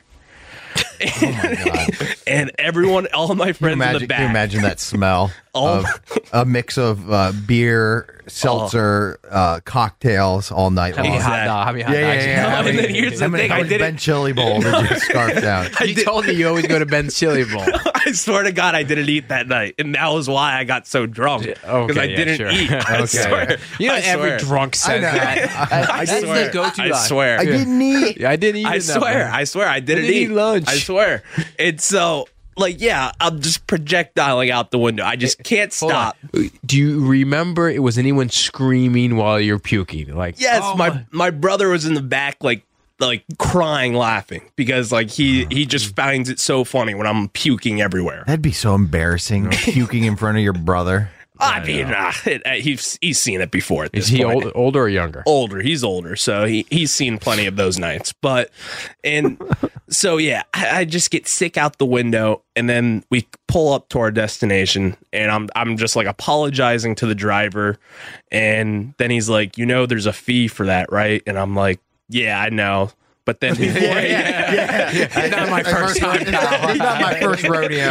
[SPEAKER 4] And everyone, all of my friends in
[SPEAKER 3] Imagine,
[SPEAKER 4] the
[SPEAKER 3] can you
[SPEAKER 4] back.
[SPEAKER 3] imagine that smell
[SPEAKER 4] Oh.
[SPEAKER 3] of a mix of uh, beer, seltzer, uh, cocktails all night
[SPEAKER 2] How
[SPEAKER 3] long.
[SPEAKER 2] many hot
[SPEAKER 4] Exactly.
[SPEAKER 2] dogs? How many hot
[SPEAKER 3] Yeah, yeah,
[SPEAKER 2] dogs?
[SPEAKER 3] yeah.
[SPEAKER 4] No,
[SPEAKER 3] How
[SPEAKER 4] and
[SPEAKER 3] many-
[SPEAKER 4] then here's the
[SPEAKER 3] how many-
[SPEAKER 4] thing,
[SPEAKER 3] how
[SPEAKER 4] I
[SPEAKER 3] many
[SPEAKER 4] didn't-
[SPEAKER 3] Ben Chili Bowl did you scarf down?
[SPEAKER 2] You told me you always go to Ben's Chili Bowl.
[SPEAKER 4] I swear to God, I didn't eat that night, and that was why I got so drunk because
[SPEAKER 2] okay,
[SPEAKER 4] I
[SPEAKER 2] yeah,
[SPEAKER 4] didn't
[SPEAKER 2] sure.
[SPEAKER 4] eat. I
[SPEAKER 3] Okay.
[SPEAKER 4] swear.
[SPEAKER 2] You know,
[SPEAKER 4] I
[SPEAKER 2] every
[SPEAKER 4] swear.
[SPEAKER 2] drunk says
[SPEAKER 3] know.
[SPEAKER 2] that.
[SPEAKER 3] I-
[SPEAKER 4] I
[SPEAKER 2] That's
[SPEAKER 4] swear.
[SPEAKER 2] the go-to
[SPEAKER 4] I
[SPEAKER 2] line.
[SPEAKER 4] swear.
[SPEAKER 3] I didn't eat.
[SPEAKER 2] I didn't eat.
[SPEAKER 4] I
[SPEAKER 2] enough,
[SPEAKER 4] swear.
[SPEAKER 2] man.
[SPEAKER 4] I swear. I didn't,
[SPEAKER 2] didn't
[SPEAKER 4] eat
[SPEAKER 2] eat lunch.
[SPEAKER 4] I swear. It's so like yeah. I'm just projectiling out the window. I just can't
[SPEAKER 2] Hold on.
[SPEAKER 4] stop.
[SPEAKER 2] Do you remember? It was anyone screaming while you're puking? Like
[SPEAKER 4] Yes,
[SPEAKER 2] oh
[SPEAKER 4] my my brother was in the back like like crying, laughing because like he he just finds it so funny when I'm puking everywhere.
[SPEAKER 3] That'd be so embarrassing, puking in front of your brother.
[SPEAKER 4] I mean, uh, it, uh, he's he's seen it before at this
[SPEAKER 2] Is he
[SPEAKER 4] point.
[SPEAKER 2] old, older or younger?
[SPEAKER 4] Older. He's older, so he, he's seen plenty of those nights. But and so yeah, I, I just get sick out the window, and then we pull up to our destination, and I'm I'm just like apologizing to the driver, and then he's like, you know, there's a fee for that, right? And I'm like, yeah, I know. But then before
[SPEAKER 3] yeah, yeah, yeah.
[SPEAKER 2] Not my first time.
[SPEAKER 3] It's not my first rodeo.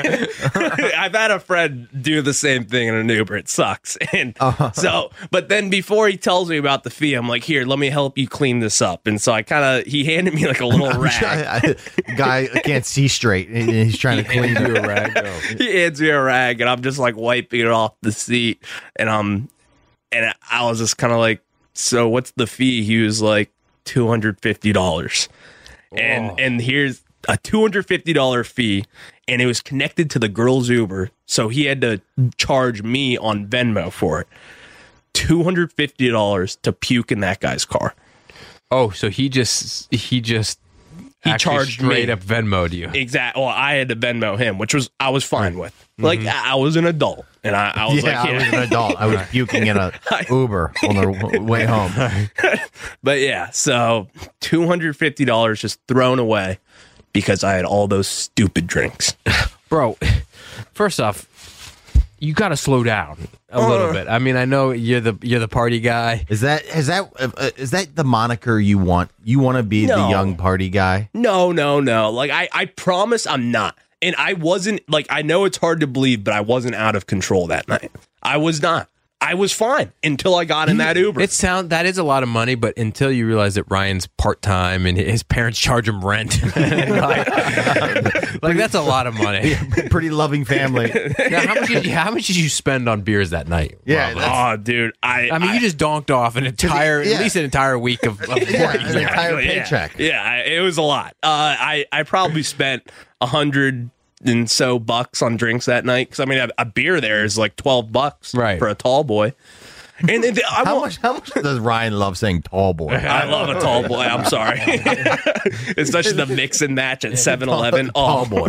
[SPEAKER 4] I've had a friend do the same thing in an Uber. It sucks. And
[SPEAKER 3] Uh-huh.
[SPEAKER 4] so, but then before he tells me about the fee, I'm like, here, let me help you clean this up. And so I kind of, he handed me like a little rag.
[SPEAKER 3] Guy can't see straight, and he's trying to clean you a rag. Oh.
[SPEAKER 4] He hands me a rag, and I'm just like wiping it off the seat. And um, and I was just kind of like, so what's the fee? He was like, two hundred fifty dollars. And and here's a two hundred fifty dollars fee, and it was connected to the girl's Uber, so he had to charge me on Venmo for it. two hundred fifty dollars to puke in that guy's car.
[SPEAKER 2] Oh, so he just he just
[SPEAKER 4] He
[SPEAKER 2] actually
[SPEAKER 4] charged
[SPEAKER 2] straight
[SPEAKER 4] me.
[SPEAKER 2] up Venmo'd you.
[SPEAKER 4] Exactly. Well, I had to Venmo him, which was I was fine with. Like I I was an adult, and I, I was
[SPEAKER 3] Yeah,
[SPEAKER 4] like,
[SPEAKER 3] I was
[SPEAKER 4] yeah.
[SPEAKER 3] an adult. I was puking in a Uber on the w- way home.
[SPEAKER 4] But yeah, so two hundred fifty dollars just thrown away because I had all those stupid drinks.
[SPEAKER 2] Bro, first off, you got to slow down a little bit. I mean, I know you're the you're the party guy.
[SPEAKER 3] Is that is that uh, is that the moniker you want? You want to be the
[SPEAKER 4] No.
[SPEAKER 3] young party guy?
[SPEAKER 4] No, no, no. Like I, I promise I'm not. And I wasn't like I know it's hard to believe, but I wasn't out of control that night. I was not. I was fine until I got in that Uber.
[SPEAKER 2] It sound that is a lot of money, but until you realize that Ryan's part time and his parents charge him rent, like, like that's a lot of money.
[SPEAKER 3] Pretty loving family.
[SPEAKER 2] Now, how much did you, how much did you spend on beers that night?
[SPEAKER 3] Yeah,
[SPEAKER 2] Rob?
[SPEAKER 3] that's-
[SPEAKER 4] Oh, dude. I
[SPEAKER 2] I mean, you just donked off an entire,
[SPEAKER 3] Yeah.
[SPEAKER 2] at least an entire week of, of
[SPEAKER 3] Yeah,
[SPEAKER 2] working.
[SPEAKER 3] an entire
[SPEAKER 4] yeah,
[SPEAKER 3] paycheck.
[SPEAKER 4] Yeah, I- it was a lot. Uh, I I probably spent a hundred and so bucks on drinks that night because I mean a, a beer there is like twelve bucks
[SPEAKER 2] Right.
[SPEAKER 4] for a tall boy. And, and I
[SPEAKER 3] How
[SPEAKER 4] won't-
[SPEAKER 3] much? How much does Ryan love saying tall boy?
[SPEAKER 4] I love a tall boy. I'm sorry. Especially the mix and match at seven eleven.
[SPEAKER 3] Tall
[SPEAKER 4] Oh,
[SPEAKER 3] boy.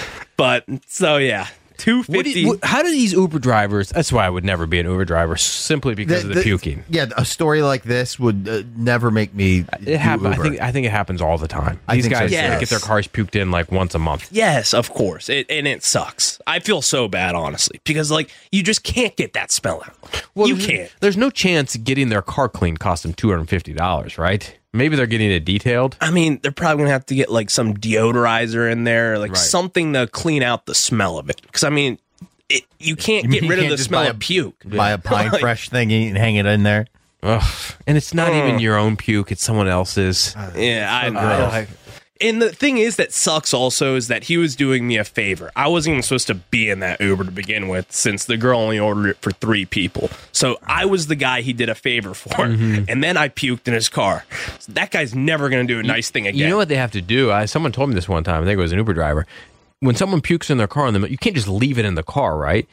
[SPEAKER 4] but so yeah, two
[SPEAKER 2] What do
[SPEAKER 4] fifty.
[SPEAKER 2] you- what- how do these Uber drivers? That's why I would never be an Uber driver, simply because of the, puking.
[SPEAKER 3] Yeah, a story like this would uh, never make me.
[SPEAKER 2] It
[SPEAKER 3] do
[SPEAKER 2] happens. I
[SPEAKER 3] Uber.
[SPEAKER 2] think. I think it happens all the time.
[SPEAKER 3] I
[SPEAKER 2] These
[SPEAKER 3] think so,
[SPEAKER 2] guys
[SPEAKER 3] too.
[SPEAKER 2] uh, get
[SPEAKER 4] Yes.
[SPEAKER 2] their cars puked in like once a month.
[SPEAKER 4] Yes, of course. It, and it sucks. I feel so bad, honestly, because like you just can't get that smell out. you
[SPEAKER 2] there's-
[SPEAKER 4] can't.
[SPEAKER 2] There's no chance getting their car cleaned cost them two hundred fifty dollars, right? Maybe they're getting it detailed.
[SPEAKER 4] I mean, they're probably gonna have to get like some deodorizer in there, or, like
[SPEAKER 2] Right.
[SPEAKER 4] something to clean out the smell of it. Because I mean, it, you can't
[SPEAKER 3] You
[SPEAKER 4] get
[SPEAKER 3] mean
[SPEAKER 4] rid
[SPEAKER 3] you
[SPEAKER 4] of the
[SPEAKER 3] can't just
[SPEAKER 4] smell
[SPEAKER 3] buy
[SPEAKER 4] of
[SPEAKER 3] a-
[SPEAKER 4] puke.
[SPEAKER 3] Buy a Pine
[SPEAKER 4] Like-
[SPEAKER 3] Fresh thingy and hang it in there.
[SPEAKER 2] Ugh. And it's not even your own puke; it's someone else's.
[SPEAKER 4] Yeah, I know.
[SPEAKER 3] gross.
[SPEAKER 2] Like,
[SPEAKER 4] And the thing is that sucks also is that he was doing me a favor. I wasn't even supposed to be in that Uber to begin with since the girl only ordered it for three people. So I was the guy he did a favor for.
[SPEAKER 2] Mm-hmm.
[SPEAKER 4] And then I puked in his car. So that guy's never going to do a nice thing again.
[SPEAKER 2] You know what they have to do? I, someone told me this one time. I think it was an Uber driver. When someone pukes in their car, in the, you can't just leave it in the car, right?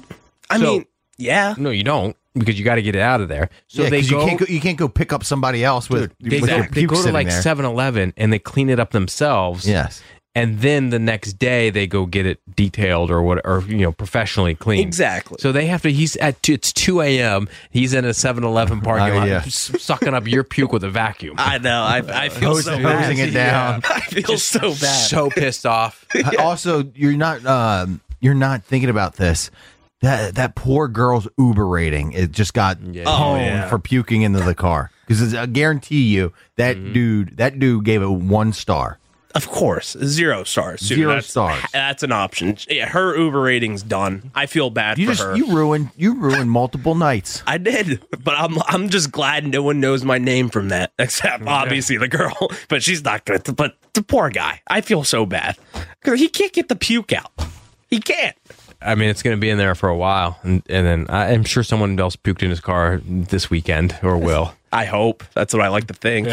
[SPEAKER 4] I
[SPEAKER 2] so-
[SPEAKER 4] mean, yeah.
[SPEAKER 2] No, you don't, because you got to get it out of there. So
[SPEAKER 3] yeah,
[SPEAKER 2] they
[SPEAKER 3] 'cause
[SPEAKER 2] go.
[SPEAKER 3] you can't go. You can't go pick up somebody else with,
[SPEAKER 2] they,
[SPEAKER 3] with your
[SPEAKER 2] they
[SPEAKER 3] puke
[SPEAKER 2] go to
[SPEAKER 3] sitting
[SPEAKER 2] like
[SPEAKER 3] there.
[SPEAKER 2] seven eleven and they clean it up themselves.
[SPEAKER 3] Yes.
[SPEAKER 2] And then the next day they go get it detailed or what, or you know, professionally cleaned.
[SPEAKER 4] Exactly.
[SPEAKER 2] So they have to. He's at two, it's two a.m. He's in a seven eleven parking
[SPEAKER 3] Oh,
[SPEAKER 2] lot,
[SPEAKER 3] yeah.
[SPEAKER 2] s- sucking up your puke with a vacuum.
[SPEAKER 4] I know. I, I feel
[SPEAKER 3] Hose-
[SPEAKER 4] so bad.
[SPEAKER 3] hosing it down.
[SPEAKER 4] I feel so bad.
[SPEAKER 2] So pissed off.
[SPEAKER 3] Also, you're not. Um, you're not thinking about this. That that poor girl's Uber rating, it just got
[SPEAKER 2] Yeah.
[SPEAKER 4] Oh,
[SPEAKER 3] honed
[SPEAKER 4] yeah.
[SPEAKER 3] for puking into the car. Because I guarantee you that
[SPEAKER 2] Mm-hmm.
[SPEAKER 3] dude, that dude gave it one star.
[SPEAKER 4] Of course, zero stars. too.
[SPEAKER 3] Zero
[SPEAKER 4] that's,
[SPEAKER 3] stars.
[SPEAKER 4] That's an option. Yeah, her Uber rating's done. I feel bad
[SPEAKER 3] You
[SPEAKER 4] for
[SPEAKER 3] just
[SPEAKER 4] her.
[SPEAKER 3] you ruined you ruined multiple nights.
[SPEAKER 4] I did, but I'm I'm just glad no one knows my name from that, except obviously the girl. But she's not gonna. But the poor guy, I feel so bad because he can't get the puke out. He can't.
[SPEAKER 2] I mean, it's going to be in there for a while, and, and then I, I'm sure someone else puked in his car this weekend or will.
[SPEAKER 4] I hope that's what I like to think.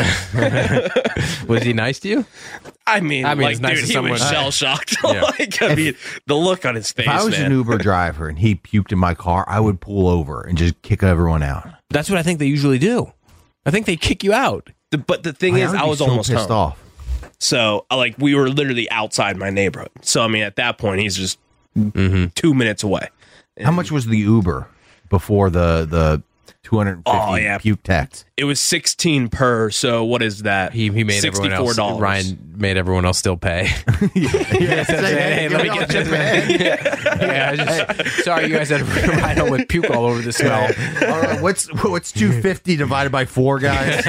[SPEAKER 2] Was he nice to you?
[SPEAKER 4] I mean,
[SPEAKER 2] I mean,
[SPEAKER 4] like,
[SPEAKER 2] it's nice
[SPEAKER 4] dude,
[SPEAKER 2] to
[SPEAKER 4] he
[SPEAKER 2] someone-
[SPEAKER 4] was shell shocked.
[SPEAKER 2] Yeah.
[SPEAKER 4] like, I mean, the look on his face.
[SPEAKER 3] If I was
[SPEAKER 4] man.
[SPEAKER 3] an Uber driver and he puked in my car, I would pull over and just kick everyone out.
[SPEAKER 2] That's what I think they usually do. I think they kick you out.
[SPEAKER 4] The- but the thing is,
[SPEAKER 3] would
[SPEAKER 4] I
[SPEAKER 3] be
[SPEAKER 4] was
[SPEAKER 3] so
[SPEAKER 4] almost
[SPEAKER 3] pissed
[SPEAKER 4] home.
[SPEAKER 3] off.
[SPEAKER 4] So, uh, like, we were literally outside my neighborhood. So, I mean, at that point, he's just two minutes away.
[SPEAKER 3] How much was the Uber before the the two hundred fifty
[SPEAKER 4] Oh, yeah.
[SPEAKER 3] puke tax?
[SPEAKER 4] It was sixteen per. So what is that?
[SPEAKER 2] He, he made everyone else.
[SPEAKER 4] sixty-four dollars.
[SPEAKER 2] Ryan made everyone else still pay.
[SPEAKER 3] Yes,
[SPEAKER 2] Hey, let me get this. Yeah, I just, sorry, you guys had to ride home with puke all over the smell.
[SPEAKER 3] All right, what's what's two fifty divided by four, guys?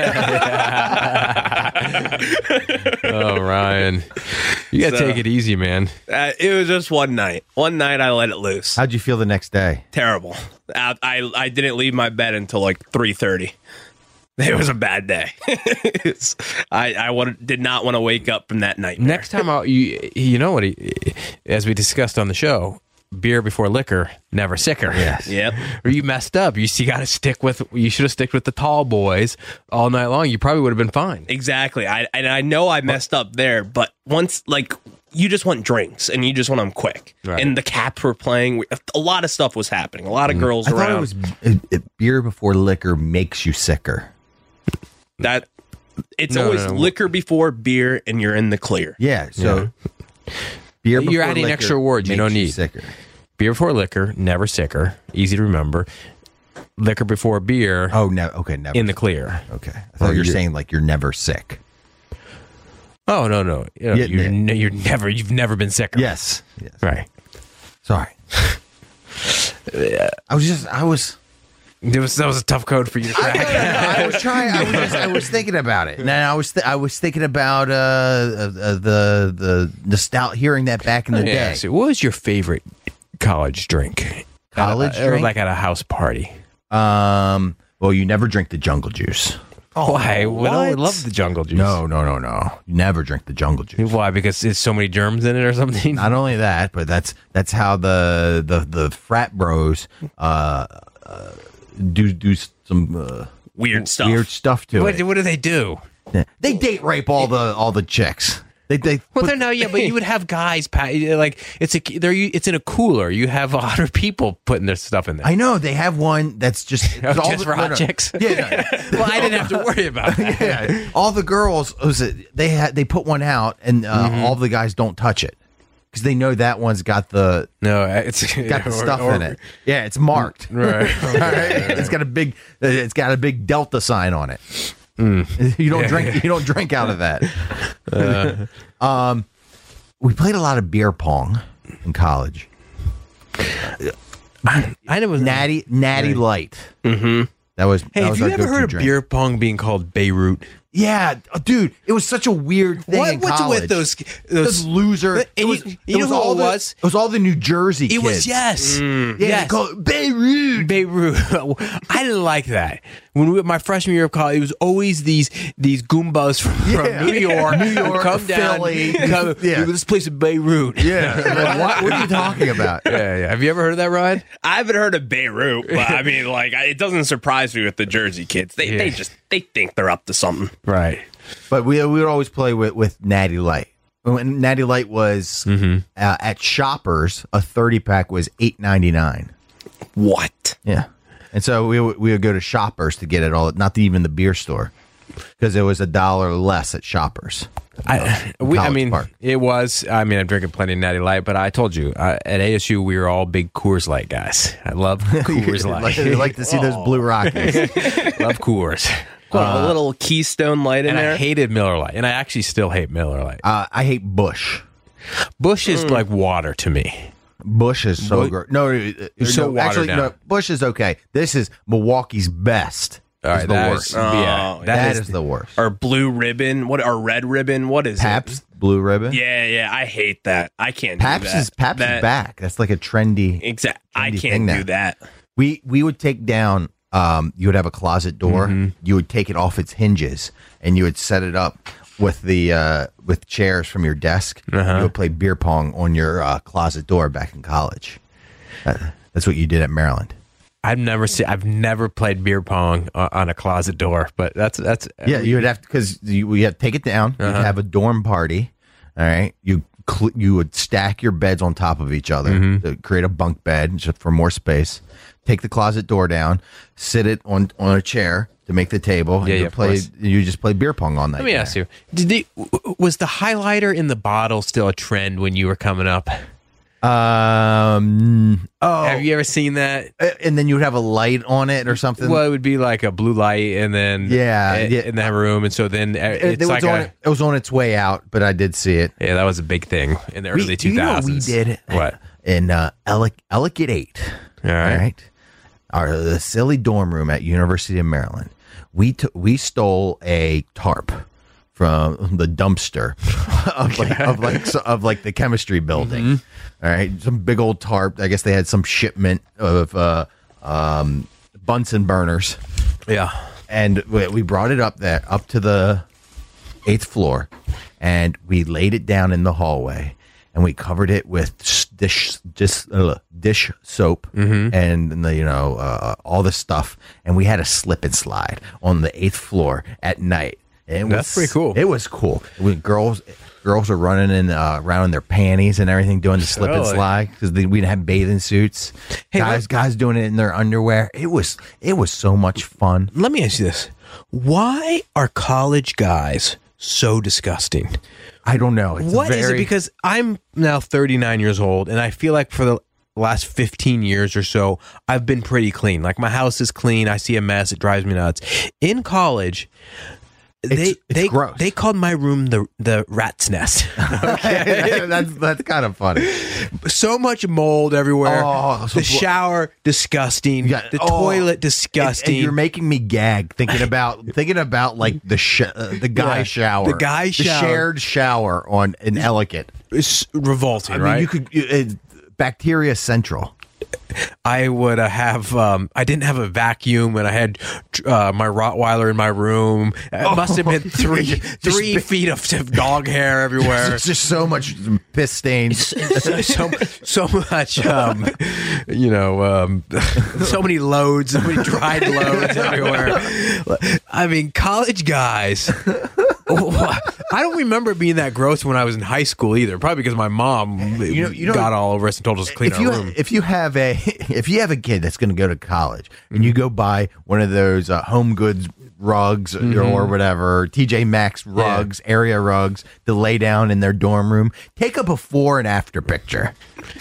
[SPEAKER 2] Oh, Ryan, you gotta
[SPEAKER 4] So-
[SPEAKER 2] take it easy, man.
[SPEAKER 4] Uh, it was just one night. One night I let it loose.
[SPEAKER 3] How'd you feel the next day?
[SPEAKER 4] Terrible. I, I I didn't leave my bed until like three thirty. It was a bad day. It's- I I wanted, did not want to wake up from that nightmare.
[SPEAKER 2] Next time out, you you know what? He, as we discussed on the show, beer before liquor, never sicker.
[SPEAKER 3] Yes.
[SPEAKER 4] Yep.
[SPEAKER 2] Or you messed up. You, you got to stick with. You should have sticked with the tall boys all night long. You probably would have been fine.
[SPEAKER 4] Exactly. I and I know I messed up there, but once like you just want drinks and you just want them quick.
[SPEAKER 2] Right.
[SPEAKER 4] And the Caps were playing. A lot of stuff was happening. A lot of girls
[SPEAKER 3] I
[SPEAKER 4] around.
[SPEAKER 3] thought it was it, it, beer before liquor makes you sicker.
[SPEAKER 4] that. It's
[SPEAKER 2] No,
[SPEAKER 4] always
[SPEAKER 2] no, no.
[SPEAKER 4] liquor before beer, and you're in the clear.
[SPEAKER 3] Yeah. So beer.
[SPEAKER 2] You're
[SPEAKER 3] before
[SPEAKER 2] adding
[SPEAKER 3] liquor
[SPEAKER 2] extra words you
[SPEAKER 3] makes
[SPEAKER 2] don't need.
[SPEAKER 3] Sicker.
[SPEAKER 2] Beer before liquor, never sicker. Easy to remember. Liquor before beer,
[SPEAKER 3] Oh no. Okay. Never.
[SPEAKER 2] in the clear.
[SPEAKER 3] okay. I thought
[SPEAKER 2] Or
[SPEAKER 3] you were
[SPEAKER 2] you're-
[SPEAKER 3] saying like you're never sick.
[SPEAKER 2] Oh no no, you know,
[SPEAKER 3] Yeah,
[SPEAKER 2] you're,
[SPEAKER 3] yeah.
[SPEAKER 2] ne- you're never you've never been sicker.
[SPEAKER 3] Yes. Yes.
[SPEAKER 2] Right.
[SPEAKER 3] Sorry. I was just. I was.
[SPEAKER 2] It was that was a tough code for you to
[SPEAKER 3] I,
[SPEAKER 2] crack.
[SPEAKER 3] I was trying. I was, just, I was thinking about it, and then I was th- I was thinking about uh, uh, uh, the the nostalgia, hearing that back in the
[SPEAKER 2] Yeah,
[SPEAKER 3] day.
[SPEAKER 2] so what was your favorite college drink?
[SPEAKER 3] College
[SPEAKER 2] Uh, or
[SPEAKER 3] drink?
[SPEAKER 2] like at a house party?
[SPEAKER 3] Um. Well, you never drink the jungle juice.
[SPEAKER 2] Oh, I would
[SPEAKER 4] what?
[SPEAKER 2] I love the jungle juice.
[SPEAKER 3] No, no, no, no. You never drink the jungle juice.
[SPEAKER 2] Why? Because there's so many germs in it or something?
[SPEAKER 3] Not only that, but that's that's how the the the frat bros uh, uh do do some uh,
[SPEAKER 4] Weird stuff.
[SPEAKER 3] weird stuff to
[SPEAKER 2] What,
[SPEAKER 3] it.
[SPEAKER 2] what do they do?
[SPEAKER 3] Yeah. They date rape all the all the chicks. They they
[SPEAKER 2] Well,
[SPEAKER 3] put-
[SPEAKER 2] they're no, yeah, but you would have guys pa- like it's a they're it's in a cooler. You have a hundred people putting their stuff in there.
[SPEAKER 3] I know they have one that's just
[SPEAKER 2] Oh,
[SPEAKER 3] all
[SPEAKER 2] just
[SPEAKER 3] the-
[SPEAKER 2] for
[SPEAKER 3] no,
[SPEAKER 2] hot
[SPEAKER 3] no.
[SPEAKER 2] chicks.
[SPEAKER 3] Yeah, no.
[SPEAKER 2] Well, I didn't have to worry about that.
[SPEAKER 3] yeah. All the girls, was it, they had they put one out, and uh,
[SPEAKER 2] Mm-hmm.
[SPEAKER 3] all the guys don't touch it because they know that one's got the
[SPEAKER 2] No, it's
[SPEAKER 3] got the
[SPEAKER 2] or-
[SPEAKER 3] stuff
[SPEAKER 2] or-
[SPEAKER 3] in it. Yeah, it's marked.
[SPEAKER 2] Right.
[SPEAKER 3] All right? It's got a big it's got a big Delta sign on it. You don't drink you don't drink out of that. um, we played a lot of beer pong in college.
[SPEAKER 2] I know it was
[SPEAKER 3] Natty Natty Light. Mm-hmm. That was.
[SPEAKER 2] Hey,
[SPEAKER 3] that
[SPEAKER 2] have
[SPEAKER 3] was
[SPEAKER 2] you
[SPEAKER 3] our
[SPEAKER 2] ever
[SPEAKER 3] go-to
[SPEAKER 2] heard of
[SPEAKER 3] drink.
[SPEAKER 2] beer pong being called Beirut?
[SPEAKER 3] Yeah, oh, dude, it was such a weird thing
[SPEAKER 2] What,
[SPEAKER 3] in
[SPEAKER 2] what's
[SPEAKER 3] college.
[SPEAKER 2] with those
[SPEAKER 3] Those
[SPEAKER 2] those?
[SPEAKER 3] loser?
[SPEAKER 2] And
[SPEAKER 3] it
[SPEAKER 2] you-
[SPEAKER 3] was,
[SPEAKER 2] you
[SPEAKER 3] it
[SPEAKER 2] know
[SPEAKER 3] was
[SPEAKER 2] who
[SPEAKER 3] all
[SPEAKER 2] it
[SPEAKER 3] the,
[SPEAKER 2] was?
[SPEAKER 3] It was all the New Jersey
[SPEAKER 2] It
[SPEAKER 3] kids.
[SPEAKER 2] was yes,
[SPEAKER 3] Yeah,
[SPEAKER 2] yes.
[SPEAKER 3] they call it Beirut.
[SPEAKER 2] Beirut. I didn't like that. When we, my freshman year of college, it was always these these goombas from,
[SPEAKER 3] Yeah.
[SPEAKER 2] from New York,
[SPEAKER 3] New York,
[SPEAKER 2] come down,
[SPEAKER 3] Philly.
[SPEAKER 2] come,
[SPEAKER 3] Yeah.
[SPEAKER 2] this place is Beirut.
[SPEAKER 3] Yeah, like, what, what are you talking about?
[SPEAKER 2] yeah, yeah. Have you ever heard of that, Ryan?
[SPEAKER 4] I haven't heard of Beirut, but I mean, like, I- it doesn't surprise me with the Jersey kids. They they
[SPEAKER 2] Yeah.
[SPEAKER 4] just they think they're up to something.
[SPEAKER 2] Right.
[SPEAKER 3] But we we would always play with, with Natty Light. When Natty Light was
[SPEAKER 2] Mm-hmm.
[SPEAKER 3] uh, at Shoppers, a thirty pack was eight ninety nine.
[SPEAKER 4] What?
[SPEAKER 3] Yeah, and so we would, we would go to Shoppers to get it all, not even the beer store, because it was a dollar less at Shoppers.
[SPEAKER 2] I, we, I
[SPEAKER 3] College
[SPEAKER 2] mean,
[SPEAKER 3] Park.
[SPEAKER 2] it was. I mean, I'm drinking plenty of Natty Light, but I told you uh, at A S U we were all big Coors Light guys. I love Coors
[SPEAKER 3] like,
[SPEAKER 2] Light.
[SPEAKER 3] they like to see those Blue Rockies.
[SPEAKER 2] love Coors,
[SPEAKER 4] What, a little Keystone Light in
[SPEAKER 2] and
[SPEAKER 4] there.
[SPEAKER 2] I hated Miller Light, and I actually still hate Miller Light.
[SPEAKER 3] Uh, I hate Bush.
[SPEAKER 2] Bush is like water to me.
[SPEAKER 3] Bush is so
[SPEAKER 2] Bu-
[SPEAKER 3] great. No, uh,
[SPEAKER 2] It's so
[SPEAKER 3] no,
[SPEAKER 2] watered
[SPEAKER 3] actually,
[SPEAKER 2] down.
[SPEAKER 3] no. Bush is okay. This is Milwaukee's best.
[SPEAKER 2] All
[SPEAKER 3] Is
[SPEAKER 2] right,
[SPEAKER 3] the
[SPEAKER 2] that
[SPEAKER 3] worst.
[SPEAKER 2] is- yeah,
[SPEAKER 4] Oh,
[SPEAKER 3] that is, the worst.
[SPEAKER 4] or blue ribbon. What or red ribbon? What is
[SPEAKER 3] Pabst Blue Ribbon.
[SPEAKER 4] it? Yeah, yeah. I hate that. I can't.
[SPEAKER 3] Pabst
[SPEAKER 4] do that.
[SPEAKER 3] is Pabst
[SPEAKER 4] that,
[SPEAKER 3] is back. That's like a trendy.
[SPEAKER 4] Exact. I
[SPEAKER 3] trendy
[SPEAKER 4] can't
[SPEAKER 3] thing
[SPEAKER 4] do
[SPEAKER 3] now.
[SPEAKER 4] that.
[SPEAKER 3] We we would take down. Um, you would have a closet door.
[SPEAKER 2] Mm-hmm.
[SPEAKER 3] You would take it off its hinges, and you would set it up with the uh, with chairs from your desk.
[SPEAKER 2] Uh-huh.
[SPEAKER 3] You would play beer pong on your uh, closet door back in college. Uh, that's what you did at Maryland.
[SPEAKER 2] I've never seen. I've never played beer pong on, on a closet door, but that's that's
[SPEAKER 3] Yeah, you would have to, because you we had to take it down. You'd
[SPEAKER 2] Uh-huh.
[SPEAKER 3] have a dorm party. All right, you cl- you would stack your beds on top of each other
[SPEAKER 2] Mm-hmm.
[SPEAKER 3] to create a bunk bed just for more space. Take the closet door down, sit it on on a chair to make the table. and
[SPEAKER 2] Yeah,
[SPEAKER 3] you
[SPEAKER 2] yeah, of
[SPEAKER 3] play.
[SPEAKER 2] course.
[SPEAKER 3] You just play beer pong all night.
[SPEAKER 2] Let me
[SPEAKER 3] there.
[SPEAKER 2] ask you: Did they, w- was the highlighter in the bottle still a trend when you were coming up?
[SPEAKER 3] Um. Oh,
[SPEAKER 2] Have you ever seen that?
[SPEAKER 3] and then you would have a light on it or something.
[SPEAKER 2] Well, it would be like a blue light, and then
[SPEAKER 3] Yeah,
[SPEAKER 2] i-
[SPEAKER 3] yeah.
[SPEAKER 2] in that room, and so then uh,
[SPEAKER 3] it,
[SPEAKER 2] it's
[SPEAKER 3] it
[SPEAKER 2] like
[SPEAKER 3] was on,
[SPEAKER 2] a
[SPEAKER 3] it was on its way out, but I did see it.
[SPEAKER 2] yeah, that was a big thing in the early
[SPEAKER 3] We-
[SPEAKER 2] two
[SPEAKER 3] you know what
[SPEAKER 2] thousands.
[SPEAKER 3] we did
[SPEAKER 2] What?
[SPEAKER 3] in uh, Ellic- Ellicott eight.
[SPEAKER 2] All right.
[SPEAKER 3] All right. Our the silly dorm room at University of Maryland. We took we stole a tarp from the dumpster of like of like so- of like the chemistry building.
[SPEAKER 2] Mm-hmm.
[SPEAKER 3] All right, some big old tarp. I guess they had some shipment of uh, um, Bunsen burners,
[SPEAKER 2] Yeah.
[SPEAKER 3] and we we brought it up there up to the eighth floor, and we laid it down in the hallway, and we covered it with s- dish just uh, dish soap
[SPEAKER 2] Mm-hmm.
[SPEAKER 3] and the you know uh, all the stuff, and we had a slip and slide on the eighth floor at night. It was,
[SPEAKER 2] That's pretty cool.
[SPEAKER 3] It was cool. We, girls, girls were running in uh, around in their panties and everything, doing the slip and
[SPEAKER 2] Really?
[SPEAKER 3] slide because we didn't have bathing suits.
[SPEAKER 2] Hey,
[SPEAKER 3] guys,
[SPEAKER 2] let-
[SPEAKER 3] guys doing it in their underwear. It was, it was so much fun.
[SPEAKER 2] Let me ask you this: why are college guys so disgusting?
[SPEAKER 3] I don't know. It's
[SPEAKER 2] What is
[SPEAKER 3] very,
[SPEAKER 2] it? Because I'm now thirty-nine years old, and I feel like for the last fifteen years or so, I've been pretty clean. Like my house is clean. I see a mess. It drives me nuts. In college, they
[SPEAKER 3] It's- it's
[SPEAKER 2] they
[SPEAKER 3] gross.
[SPEAKER 2] they called my room the the rat's nest.
[SPEAKER 3] that's that's kind of funny.
[SPEAKER 2] So much mold everywhere.
[SPEAKER 3] Oh, so
[SPEAKER 2] the
[SPEAKER 3] bl-
[SPEAKER 2] shower disgusting.
[SPEAKER 3] Yeah,
[SPEAKER 2] the
[SPEAKER 3] oh,
[SPEAKER 2] toilet
[SPEAKER 3] And,
[SPEAKER 2] disgusting.
[SPEAKER 3] and you're making me gag thinking about thinking about like the sh- uh, the guy
[SPEAKER 2] Yeah,
[SPEAKER 3] shower,
[SPEAKER 2] the guy
[SPEAKER 3] the
[SPEAKER 2] shower.
[SPEAKER 3] shared shower on in Ellicott.
[SPEAKER 2] it's revolting,
[SPEAKER 3] I mean,
[SPEAKER 2] right?
[SPEAKER 3] you could you- it's bacteria central.
[SPEAKER 2] I would uh, have. Um, I didn't have a vacuum, and I had uh, my Rottweiler in my room. It must have been three
[SPEAKER 3] Just
[SPEAKER 2] three
[SPEAKER 3] big-
[SPEAKER 2] feet of, of dog hair everywhere.
[SPEAKER 3] There's just so much piss stains.
[SPEAKER 2] so, so so much, um, you know, um, so many loads, so many dried loads everywhere. I mean, college guys. I don't remember being that gross when I was in high school either. Probably because my mom
[SPEAKER 3] You know- you know-
[SPEAKER 2] got all over us and told us to clean
[SPEAKER 3] if
[SPEAKER 2] our
[SPEAKER 3] you
[SPEAKER 2] room.
[SPEAKER 3] if you have a if you have a kid that's going to go to college and you go buy one of those uh, home goods rugs or whatever T J Maxx rugs, area rugs to lay down in their dorm room, take a before and after picture.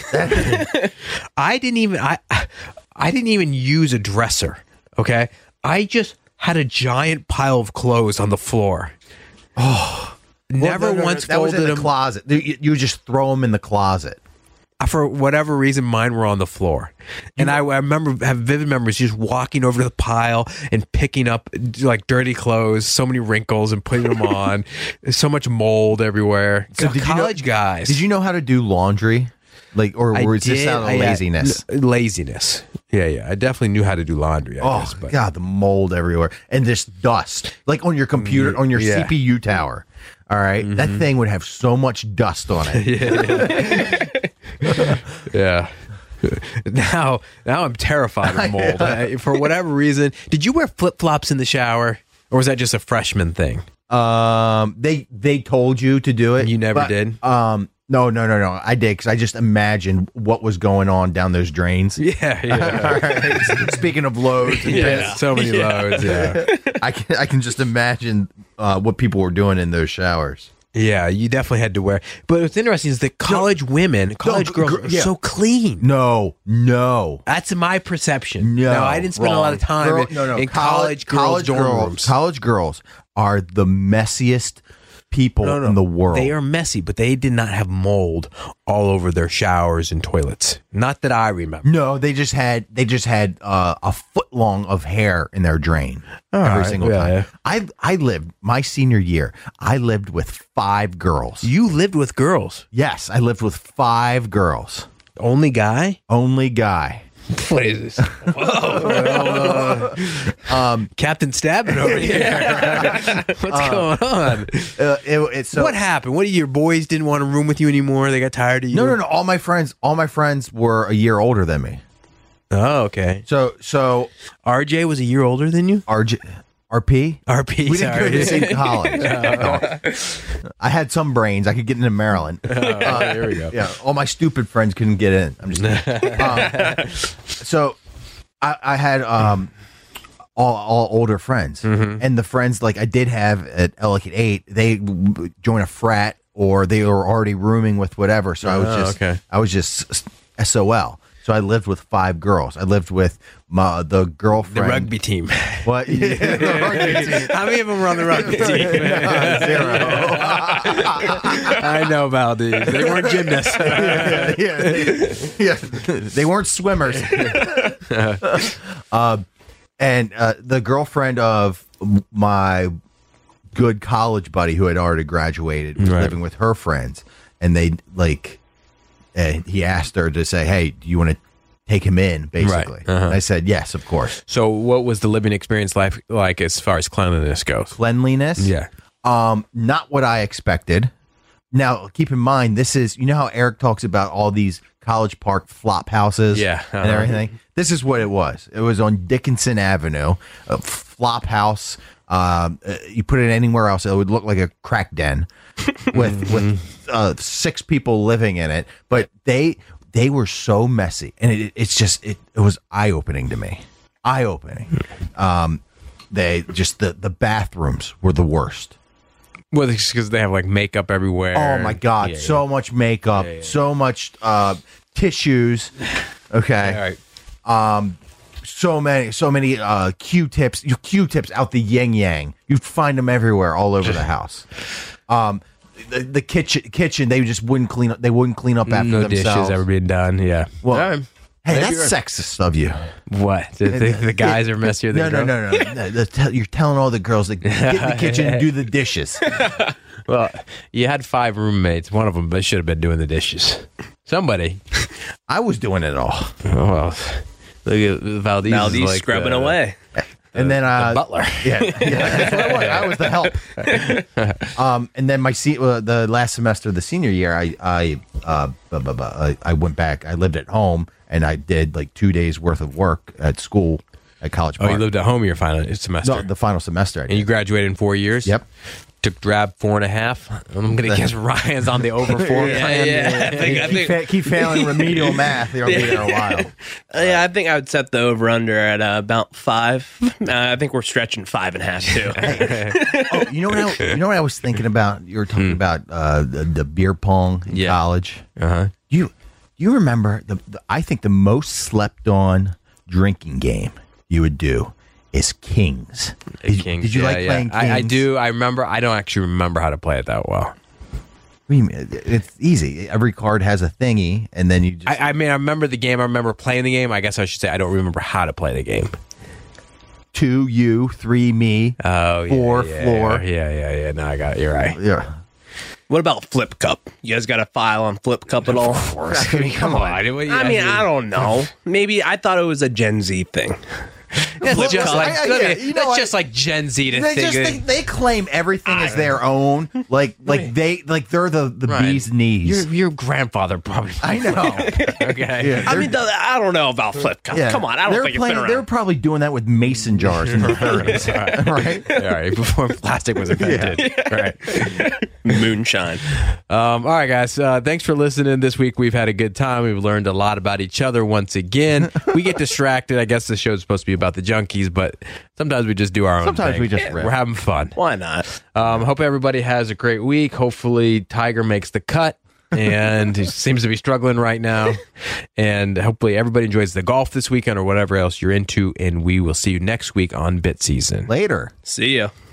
[SPEAKER 2] I didn't even I I didn't even use a dresser. Okay, I just had a giant pile of clothes on the floor. Oh, never
[SPEAKER 3] Well, no, no, no,
[SPEAKER 2] once
[SPEAKER 3] that was
[SPEAKER 2] folded
[SPEAKER 3] in the
[SPEAKER 2] them.
[SPEAKER 3] closet. You, you just throw them in the closet.
[SPEAKER 2] For whatever reason, mine were on the floor, and I, I remember have vivid memories just walking over to the pile and picking up like dirty clothes, so many wrinkles, and putting them on. There's so much mold everywhere.
[SPEAKER 3] So
[SPEAKER 2] God,
[SPEAKER 3] did you know-
[SPEAKER 2] college guys.
[SPEAKER 3] Did you know how to do laundry? Like, or
[SPEAKER 2] I
[SPEAKER 3] was this
[SPEAKER 2] did-
[SPEAKER 3] out of
[SPEAKER 2] I-
[SPEAKER 3] laziness?
[SPEAKER 2] n- laziness. Yeah, yeah. I definitely knew how to do laundry. I
[SPEAKER 3] Oh
[SPEAKER 2] guess, but
[SPEAKER 3] God, the mold everywhere and this dust, like on your computer, on your
[SPEAKER 2] yeah.
[SPEAKER 3] C P U tower. All right? that thing would have so much dust on it.
[SPEAKER 2] yeah. now, now I'm terrified of mold I- for whatever reason. Did you wear flip flops in the shower, or was that just a freshman thing?
[SPEAKER 3] Um, they they told you to do it.
[SPEAKER 2] You never
[SPEAKER 3] but,
[SPEAKER 2] did?
[SPEAKER 3] Um, no, no, no, no. I did because I just imagined what was going on down those drains.
[SPEAKER 2] Yeah, yeah.
[SPEAKER 3] All right. Speaking of loads, and
[SPEAKER 2] Yeah,
[SPEAKER 3] piss,
[SPEAKER 2] so many loads. Yeah,
[SPEAKER 3] I can I can just imagine uh, what people were doing in those showers.
[SPEAKER 2] yeah. You definitely had to wear. But what's interesting is that college women, college
[SPEAKER 3] gr-
[SPEAKER 2] girls,
[SPEAKER 3] gr-
[SPEAKER 2] are
[SPEAKER 3] yeah.
[SPEAKER 2] so clean.
[SPEAKER 3] No, no.
[SPEAKER 2] That's my perception.
[SPEAKER 3] No,
[SPEAKER 2] Now, I didn't spend a lot of time
[SPEAKER 3] Girl-
[SPEAKER 2] in,
[SPEAKER 3] no, no.
[SPEAKER 2] in college, girls' dorm
[SPEAKER 3] girls,
[SPEAKER 2] rooms.
[SPEAKER 3] College girls are the messiest people
[SPEAKER 2] No, no,
[SPEAKER 3] in the world.
[SPEAKER 2] They are messy, but they did not have mold all over their showers and toilets. Not that I remember.
[SPEAKER 3] No, they just had they just had uh, a foot long of hair in their drain every
[SPEAKER 2] right,
[SPEAKER 3] single
[SPEAKER 2] yeah,
[SPEAKER 3] time.
[SPEAKER 2] yeah.
[SPEAKER 3] I I lived my senior year. I lived with five girls.
[SPEAKER 2] You lived with girls.
[SPEAKER 3] Yes, I lived with five girls.
[SPEAKER 2] Only guy?
[SPEAKER 3] Only guy.
[SPEAKER 2] What is this? um, Captain Stabbing over here. What's going on?
[SPEAKER 3] Uh, it, it, so
[SPEAKER 2] what happened? What, your boys didn't want to room with you anymore? They got tired of you?
[SPEAKER 3] no, no, no. All my friends, all my friends were a year older than me.
[SPEAKER 2] Oh, okay.
[SPEAKER 3] So, so
[SPEAKER 2] R J was a year older than you?
[SPEAKER 3] R J, R P.
[SPEAKER 2] R P,
[SPEAKER 3] We didn't go to the
[SPEAKER 2] sorry.
[SPEAKER 3] same college. No. I had some brains. I could get into Maryland.
[SPEAKER 2] Oh, here we go.
[SPEAKER 3] Yeah, all my stupid friends couldn't get in. I'm just kidding. um, so I, I had um, all, all older friends,
[SPEAKER 2] Mm-hmm.
[SPEAKER 3] and the friends like I did have at Ellicott eight, they w- joined a frat or they were already rooming with whatever. So I was
[SPEAKER 2] Oh,
[SPEAKER 3] just,
[SPEAKER 2] okay.
[SPEAKER 3] I was just S O L. So I lived with five girls. I lived with my the girlfriend.
[SPEAKER 2] The rugby team.
[SPEAKER 3] What? Yeah, the rugby team.
[SPEAKER 2] How many of them were on the rugby team?
[SPEAKER 3] Zero.
[SPEAKER 2] I know about these. They weren't gymnasts.
[SPEAKER 3] yeah, yeah, yeah. They weren't swimmers. um, and uh, the girlfriend of my good college buddy who had already graduated was
[SPEAKER 2] Right.
[SPEAKER 3] living with her friends, and they like. Uh, he asked her to say, "Hey, do you want to take him in?" Basically,
[SPEAKER 2] Right. Uh-huh.
[SPEAKER 3] and I said, "Yes, of course."
[SPEAKER 2] So, what was the living experience like, like as far as cleanliness goes?
[SPEAKER 3] Cleanliness,
[SPEAKER 2] Yeah.
[SPEAKER 3] um, not what I expected. Now, keep in mind, this is you know how Eric talks about all these College Park flop houses,
[SPEAKER 2] Yeah,
[SPEAKER 3] and
[SPEAKER 2] uh-huh.
[SPEAKER 3] everything. This is what it was. It was on Dickinson Avenue, a flop house. Um, uh, you put it anywhere else, it would look like a crack den with with uh, six people living in it. But they they were so messy, and it, it's just it, it was eye opening to me, eye opening. Um, they just the the bathrooms were the worst.
[SPEAKER 2] Well, because they have like makeup everywhere.
[SPEAKER 3] Oh my god,
[SPEAKER 2] Yeah,
[SPEAKER 3] so much makeup,
[SPEAKER 2] Yeah, yeah.
[SPEAKER 3] so much uh, tissues. Okay.
[SPEAKER 2] yeah. All right.
[SPEAKER 3] So many, so many uh, Q-tips, you Q-tips out the yin yang. You'd find them everywhere, all over the house. Um, the, the kitchen, kitchen, they just wouldn't clean up. They wouldn't clean up after
[SPEAKER 2] No
[SPEAKER 3] themselves.
[SPEAKER 2] dishes ever being done. Yeah.
[SPEAKER 3] Well,
[SPEAKER 2] All right.
[SPEAKER 3] hey,
[SPEAKER 2] Maybe
[SPEAKER 3] that's
[SPEAKER 2] you're-
[SPEAKER 3] sexist of you.
[SPEAKER 2] What? The, the, the guys are messier
[SPEAKER 3] No,
[SPEAKER 2] than
[SPEAKER 3] no,
[SPEAKER 2] girls?
[SPEAKER 3] no, no, no. The- the- You're telling all the girls to get in the kitchen and do the dishes.
[SPEAKER 2] Well, you had five roommates. One of them should have been doing the dishes. Somebody.
[SPEAKER 3] I was doing it all,
[SPEAKER 2] Oh, well, look at Valdez.
[SPEAKER 4] Valdez
[SPEAKER 2] is like
[SPEAKER 4] scrubbing
[SPEAKER 2] the-
[SPEAKER 4] away.
[SPEAKER 3] and then uh,
[SPEAKER 2] the butler.
[SPEAKER 3] Yeah, yeah, that's what it was. I was the help. Um, and then my se- uh, the last semester of the senior year, I I uh, bu- bu- bu- I I went back. I lived at home, and I did like two days worth of work at school at College
[SPEAKER 2] Oh,
[SPEAKER 3] Park.
[SPEAKER 2] you lived at home your final semester.
[SPEAKER 3] no, the final semester. I
[SPEAKER 2] And you
[SPEAKER 3] did.
[SPEAKER 2] graduated in four years?
[SPEAKER 3] Yep.
[SPEAKER 2] Took Drab four and a half. I'm going to guess Ryan's on the over four
[SPEAKER 4] Yeah,
[SPEAKER 2] plan.
[SPEAKER 4] yeah. I think, I
[SPEAKER 3] Keep,
[SPEAKER 4] think,
[SPEAKER 3] fa- keep failing remedial math. You'll be there a while.
[SPEAKER 4] yeah, I think I would set the over under at uh, about five. Uh, I think we're stretching five and a half too.
[SPEAKER 3] Oh, you know what? I, you know what I was thinking about? You were talking about uh, the, the beer pong in
[SPEAKER 2] Yeah.
[SPEAKER 3] college.
[SPEAKER 2] Uh-huh.
[SPEAKER 3] You you remember the, the I think the most slept on drinking game you would do is Kings. Did, you-
[SPEAKER 2] Kings,
[SPEAKER 3] did you
[SPEAKER 2] yeah,
[SPEAKER 3] like
[SPEAKER 2] yeah.
[SPEAKER 3] playing Kings?
[SPEAKER 2] I, I do. I remember. I don't actually remember how to play it that well.
[SPEAKER 3] What do you mean? It's easy. Every card has a thingy, and then you just
[SPEAKER 2] I, I mean, I remember the game. I remember playing the game. I guess I should say I don't remember how to play the game.
[SPEAKER 3] two you, three me.
[SPEAKER 2] Oh, yeah,
[SPEAKER 3] Four
[SPEAKER 2] yeah,
[SPEAKER 3] floor.
[SPEAKER 2] Yeah, yeah, yeah. No, I got it. You're right.
[SPEAKER 3] Yeah.
[SPEAKER 4] What about Flip Cup? You guys got a file on Flip Cup at all?
[SPEAKER 3] I mean, come on.
[SPEAKER 2] I mean,
[SPEAKER 4] I mean, I don't know. Maybe I thought it was a Gen Z thing.
[SPEAKER 2] That's
[SPEAKER 3] Flip
[SPEAKER 2] just
[SPEAKER 3] cup.
[SPEAKER 2] like
[SPEAKER 3] I- I- yeah, you know
[SPEAKER 2] that's
[SPEAKER 3] what?
[SPEAKER 2] just like Gen Z to
[SPEAKER 3] They
[SPEAKER 2] think.
[SPEAKER 3] just think they claim everything as their own, like like they like they're the the
[SPEAKER 2] Ryan,
[SPEAKER 3] bee's knees.
[SPEAKER 2] Your your grandfather probably.
[SPEAKER 3] I know.
[SPEAKER 2] Okay.
[SPEAKER 3] Yeah.
[SPEAKER 4] I mean, the- I don't know about Flip Cup.
[SPEAKER 3] Yeah.
[SPEAKER 4] Come on, I don't
[SPEAKER 3] they're
[SPEAKER 4] think
[SPEAKER 3] playing,
[SPEAKER 4] it's been
[SPEAKER 3] They're
[SPEAKER 4] around.
[SPEAKER 3] probably doing that with mason jars in the thirties, right?
[SPEAKER 2] All right. Before plastic was invented. All right.
[SPEAKER 4] Moonshine.
[SPEAKER 2] Um, all right, guys. Uh, thanks for listening this week. We've had a good time. We've learned a lot about each other once again. We get distracted. I guess the show's supposed to be about the junkies, but sometimes we just do our own
[SPEAKER 3] Sometimes
[SPEAKER 2] thing.
[SPEAKER 3] we just rip.
[SPEAKER 2] We're having fun.
[SPEAKER 4] Why not?
[SPEAKER 2] Um, hope everybody has a great week. Hopefully, Tiger makes the cut. And he seems to be struggling right now. And hopefully, everybody enjoys the golf this weekend or whatever else you're into. And we will see you next week on Bit Season.
[SPEAKER 3] Later.
[SPEAKER 4] See ya.